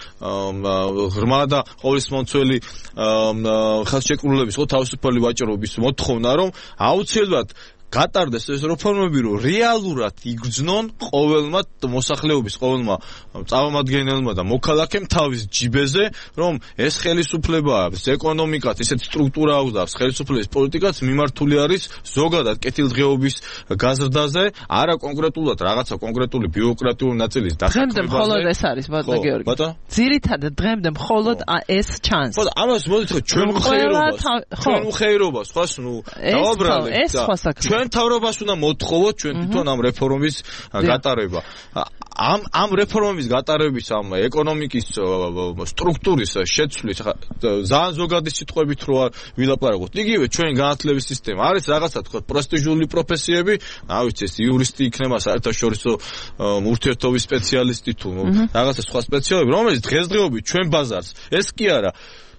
ღრმა და ყოვლისმომცველი ხელშეკრულების ხო თავისუფალი ვაჭრობის მოთხოვნა რომ აუცილებლად გატარდეს ეს რეფორმები რომ რეალურად იგრძნონ ყოველმა მოსახლეობის ყოველმა წარმომადგენელმა და მოქალაქემ თავის ჯიბეზე რომ ეს ხელისუფლება ეს ეკონომიკაც ესეთი სტრუქტურა აქვს და ხელისუფლების პოლიტიკაც მიმართული არის ზოგადად კეთილდღეობის გაზრდაზე არა კონკრეტულად რაღაცა კონკრეტული ბიუროკრატიული ნაწილის დასაქმებაზე დღემდე მხოლოდ ეს არის ბატონო გიორგი ძირითადად დღემდე მხოლოდ ეს ჩანს ხო ამას მოდით ჩვენ მხეირობას ჩვენ მხეირობას ხას ნუ დავაბრალეთ ეს სხვა საქმე ჩვენ თავრობას უნდა მოთხოვოთ ჩვენ თვითონ ამ რეფორმის გატარება. ამ ამ რეფორმების გატარების ამ ეკონომიკის სტრუქტურის შეცვლის ძალიან ზოგადი სიტყვებით რო ვილაპარაკოთ. იგივე ჩვენ განათლების სისტემა არის რაღაცა თქვა პრესტიჟული პროფესიები, რა ვიცი ეს იურისტი იქნება, საერთაშორისო ურთიერთობის სპეციალისტი თუ რაღაცა სხვა სპეციალები, რომელიც დღესდღეობით ჩვენ ბაზარს ეს კი არა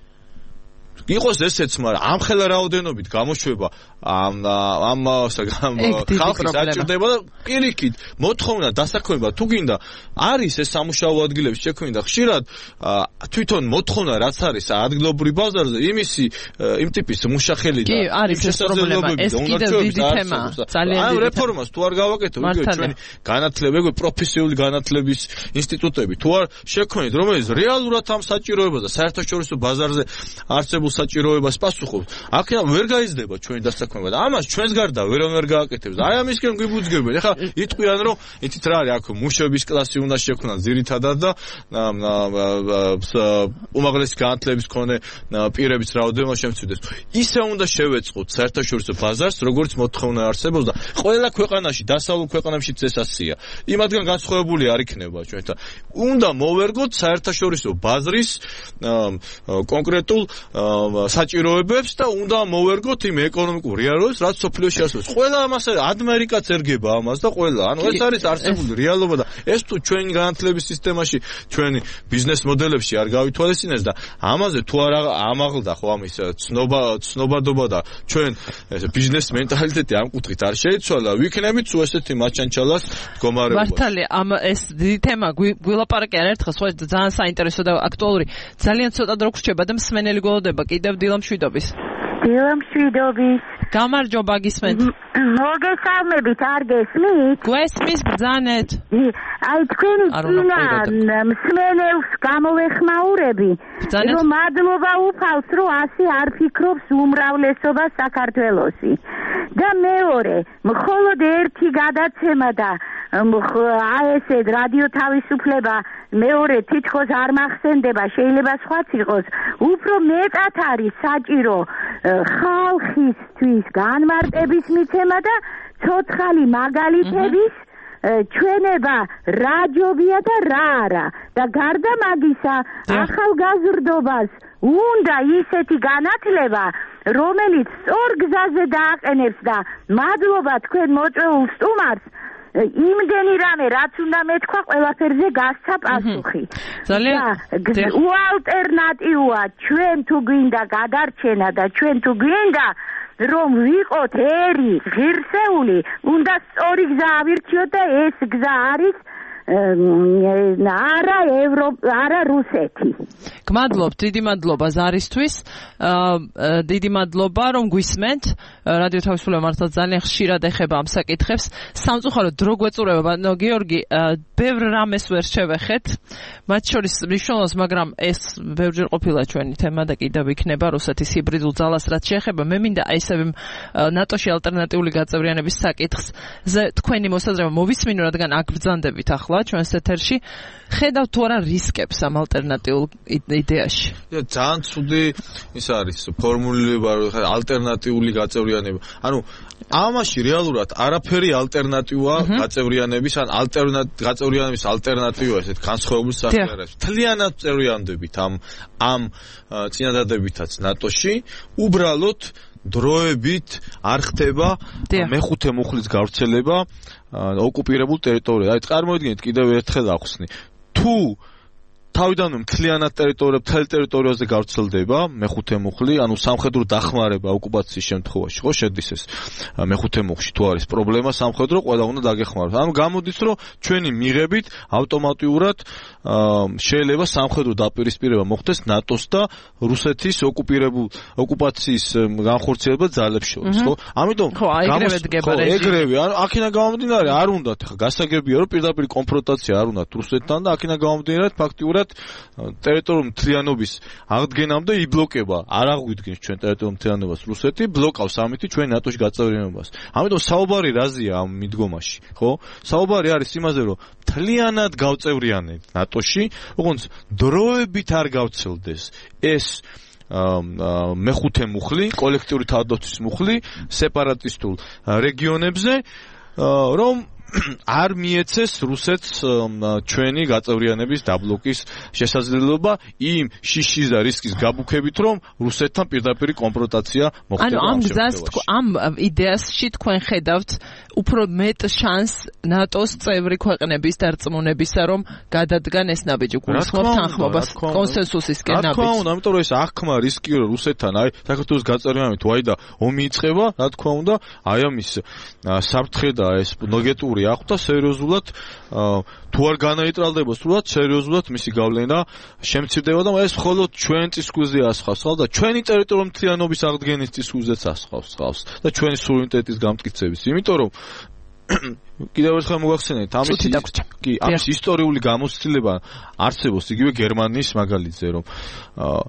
იყოს ესეც, მაგრამ ამ ხელა რაოდენობით გამოშვება ამ ამ ხალხის საჭიროება და პირიქით მოთხოვნა დასაქმება თუ გინდა არის ეს სამუშაო ადგილების შექმნა და ხშირად თვითონ მოთხოვნა რაც არის ადგილობრივ ბაზარზე იმისი იმ ტიპის მუშახელი და კი არის ეს პრობლემა ეს კიდევ დიდი თემაა ძალიან დიდი ამ რეფორმას თუ არ გავაკეთო იგივე ჩვენი განათლება იგივე პროფესიული განათლების ინსტიტუტები თუ არ შექმნით რომელიც რეალურად ამ საჭიროებას და საერთაშორისო ბაზარზე არსებობს არსებულ საჭიროებას პასუხობს, აქედან ვერ გაიზრდება ჩვენი დასაქმება და ამას ჩვენს გარდა ვერონ ვერ გააკეთებს. აი ამისკენ გვიბუძგებენ. ეხლა იტყვიან რომ იცით რა არის აქ მუშების კლასი უნდა შექმნას ძირითადად და უმაღლესი განათლების მქონე პირების რაოდენობა შემცირდეს. ისე უნდა შევეწყოთ საერთაშორისო ბაზარს, როგორც მოთხოვნა არსებობს და ყველა ქვეყანაში, დასავლურ ქვეყანებში ეს ასია. იმათგან განსხვავებული არ იქნება ჩვენთან. უნდა მოვერგოთ საერთაშორისო ბაზრის კონკრეტულ საჭიროებებს და უნდა მოვერგოთ იმ ეკონომიკურ რეალობას, რაც სოფლიოში არსებობს. ყველა ამას ამერიკაც ერგება ამას და ყველა. ანუ ეს არის არსებული რეალობა და ეს თუ ჩვენი განათლების სისტემაში, ჩვენი ბიზნეს მოდელებში არ გავითვალისწინეს და ამაზე თუ არ ამაღლდა ხო ამის ცნობა, ცნობადობა და ჩვენ ეს ბიზნეს მენტალიტეტი ამ კუთხით არ შეიცვალა, ვიქნებით თუ ესეთი მაჩანჩალას მდგომარეობა. მართალია, ამ ეს დიდი თემა გვილაპარაკე არ ერთხელ, სხვა ძალიან საინტერესო და აქტუალური. ძალიან ცოტა დრო გრჩება და მსმენელი გველოდება კიდევ დილამშვიდობის. დილამშვიდობის. გამარჯობა, გისმენთ. მოგესალმებით, არ გესმით? გვესმის ბრძანეთ. აი თქვენი წინა მსმენელს გამოვეხმაურები, რომ მადლობა უფალს, რომ ასე არ ფიქრობს უმრავლესობა საქართველოში. და მეორე, მხოლოდ ერთი გადაცემა და აი ესე რადიო თავისუფლება მეორე თითქოს არ მახსენდება, შეიძლება სხვაც იყოს. უფრო მეტად არის საჭირო ხალხისთვის განმარტების მიცემა და ცოცხალი მაგალითების ჩვენება რა ჯობია და რა არა. და გარდა მაგისა, ახალგაზრდობას უნდა ისეთი განათლება, რომელიც სწორ გზაზე დააყენებს და მადლობა თქვენ მოწვეულ სტუმარს, იმდენი რამე რაც უნდა მეთქვა ყველაფერზე გასცა პასუხი. ძალიან უალტერნატიუა ჩვენ თუ გვინდა გადარჩენა და ჩვენ თუ გვინდა რომ ვიყოთ ერი ღირსეული, უნდა სწორი გზა ავირჩიოთ და ეს გზა არის არა ევროპა, არა რუსეთი. გმადლობთ, დიდი მადლობა ზარისთვის. დიდი მადლობა რომ გვისმენთ. რადიო თავისუფლება მართლა ძალიან ხშირად ეხება ამ საკითხებს. სამწუხაროდ დრო გვეწურება, ბატონო გიორგი, ბევრ რამეს ვერ შევეხეთ. მათ შორის მნიშვნელოვანს, მაგრამ ეს ბევრჯერ ყოფილა ჩვენი თემა და კიდევ იქნება რუსეთის ჰიბრიდულ ძალას რაც შეეხება. მე მინდა ისევ ნატოში ალტერნატიული გაწევრიანების საკითხს თქვენი მოსაზრება მოვისმინო, რადგან აქ ბრძანდებით ახლა ჩვენს ეთერში. ხედავთ თუ არა რისკებს ამ ალტერნატიულ იდეაში? ძალიან ცუდი ის არის ფორმულირება, ალტერნატიული გაწევრიანება. ანუ ამაში რეალურად არაფერი ალტერნატივა გაწევრიანების, ან ალტერნატ გაწევრიანების ალტერნატივა ესეთ განსხვავებული სახე არ არის. მთლიანად წევრიანდებით ამ ამ წინადადებითაც ნატოში, უბრალოდ დროებით არ ხდება მეხუთე მუხლის გავრცელება ოკუპირებულ ტერიტორიაზე. აი წარმოიდგინეთ კიდევ ერთხელ ახსნი. თუ თავიდანვე მთლიანად ტერიტორიაზე, მთელ ტერიტორიაზე გავრცელდება მეხუთე მუხლი, ანუ სამხედრო დახმარება ოკუპაციის შემთხვევაში, ხო, შედის ეს მეხუთე მუხლში თუ არის პრობლემა სამხედრო, ყველა უნდა დაგეხმაროთ. ანუ გამოდის, რომ ჩვენი მიღებით ავტომატურად შეიძლება სამხედრო დაპირისპირება მოხდეს ნატოს და რუსეთის ოკუპირებულ ოკუპაციის განხორციელება ძალებს შორის, ხო? ამიტომ ეგრევე, ანუ აქედან გამომდინარე არ უნდათ, ხა გასაგებია, რომ პირდაპირ კონფრონტაცია არ უნდათ რუსეთთან და აქედან გამომდინარე ფაქტიურად ტერიტორიულ მთლიანობის აღდგენამდე იბლოკება, არ აღვიდგენს ჩვენ ტერიტორიულ მთლიანობას რუსეთი, ბლოკავს ამით ჩვენ ნატოში გაწევრიანებას. ამიტომ საუბარი რაზეა ამ მიდგომაში, ხო? საუბარი არის იმაზე, რომ მთლიანად გავწევრიანებთ ნატოში, ოღონდ დროებით არ გავცელდეს ეს მეხუთე მუხლი, კოლექტიური თავდაცვის მუხლი სეპარატისტულ რეგიონებზე, რომ არ მიეცეს რუსეთს ჩვენი გაწევრიანების დაბლოკის შესაძლებლობა იმ შიშის და რისკის გაბუქებით, რომ რუსეთთან პირდაპირ კონფრონტაცია მოხდება. ანუ ამ გზას, ამ იდეასში თქვენ ხედავთ უფრო მეტ შანსს ნატოს წევრი ქვეყნების დარწმუნებისა, რომ გადადგან ეს ნაბიჯი, გულისხმობ თანხმობას კონსენსუსისკენ ნაბიჯს. რა თქმა უნდა, ამიტომ რომ ეს აღქმა რისკია, რომ რუსეთთან აი საქართველოს გაწევრიანებით ვაი და ომი იწყება, რა თქმა უნდა, აი ამის საფრთხე და ეს ნეგატიური ახლა სერიოზულად თუ არ განაიტრალდება სრულად, სერიოზულად მისი გავლენა შემცირდება და ეს მხოლოდ ჩვენ წისქვილზე ასხავს და ჩვენი ტერიტორიული მთლიანობის აღდგენის წისქვილზეც ასხავს და ჩვენი სუვერენიტეტის გამტკიცების. იმიტომ რომ კიდევ ერთხელ მოგახსენეთ, ამის კი ამის ისტორიული გამოცდილება არსებობს იგივე გერმანიის მაგალითზე, რომ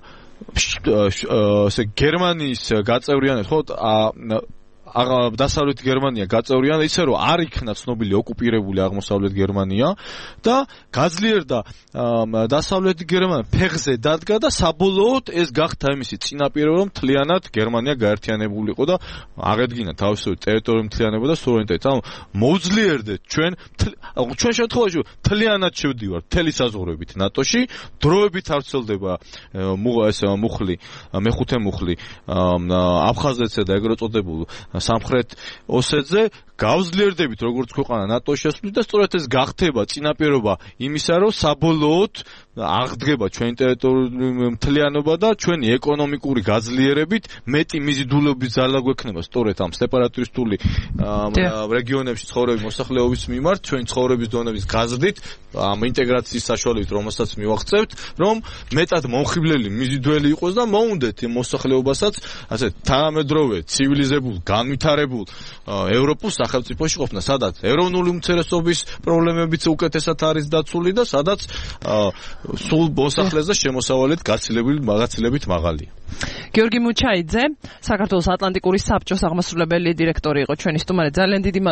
ესე გერმანიის გაწევრიანება ხო დასავლეთ გერმანია გაწევრიანდა ისე რომ არ იქნა ცნობილი ოკუპირებული აღმოსავლეთ გერმანია და გაძლიერდა დასავლეთ გერმანია ფეხზე დადგა და საბოლოოდ ეს გახდა იმისი წინაპირობა რომ მთლიანად გერმანია გაერთიანებულიყო და აღედგინა თავისუფლად ტერიტორიული მთლიანობა და სუვერენიტეტი. ანუ მოუძლიერდეთ ჩვენ ჩვენ შემთხვევაში მთლიანად შევდივართ მთელი საზღვრებით ნატოში, დროებით არ ვრცელდება ეს მუხლი, მეხუთე მუხლი აფხაზეთსა და ეგრეთ წოდებულ სამხრეთ ოსეთზე გავძლიერდებით როგორც ქვეყანა ნატოში ასვლით და სწორედ ეს გახდება წინაპირობა იმისა რომ საბოლოოდ აღდგება ჩვენი ტერიტორიული მთლიანობა და ჩვენი ეკონომიკური გაძლიერებით მეტი მიზიდულობის ძალა გვექნება სწორედ ამ სეპარატისტული რეგიონებში ცხოვრების მოსახლეობის მიმართ ჩვენი ცხოვრების დონების გაზრდით ამ ინტეგრაციის საშუალებით რომელსაც მივაღწევთ რომ მეტად მომხიბლელი მიზიდველი იყოს და მოუნდეთ იმ მოსახლეობასაც ასე თანამედროვე ცივილიზებულ განვითარებულ ევროპულ სახელმწიფოში ყოფნა სადაც ეროვნული უმცირესობის პრობლემებიც უკეთესად არის დაცული და სადაც სულ მოსახლეზე შემოსავალით გაცილებით მაგაცილებით მაღალია. გიორგი მუჩაიძე, საქართველოს ატლანტიკური საბჭოს აღმასრულებელი დირექტორი იყო ჩვენი სტუმარი. ძალიან დიდი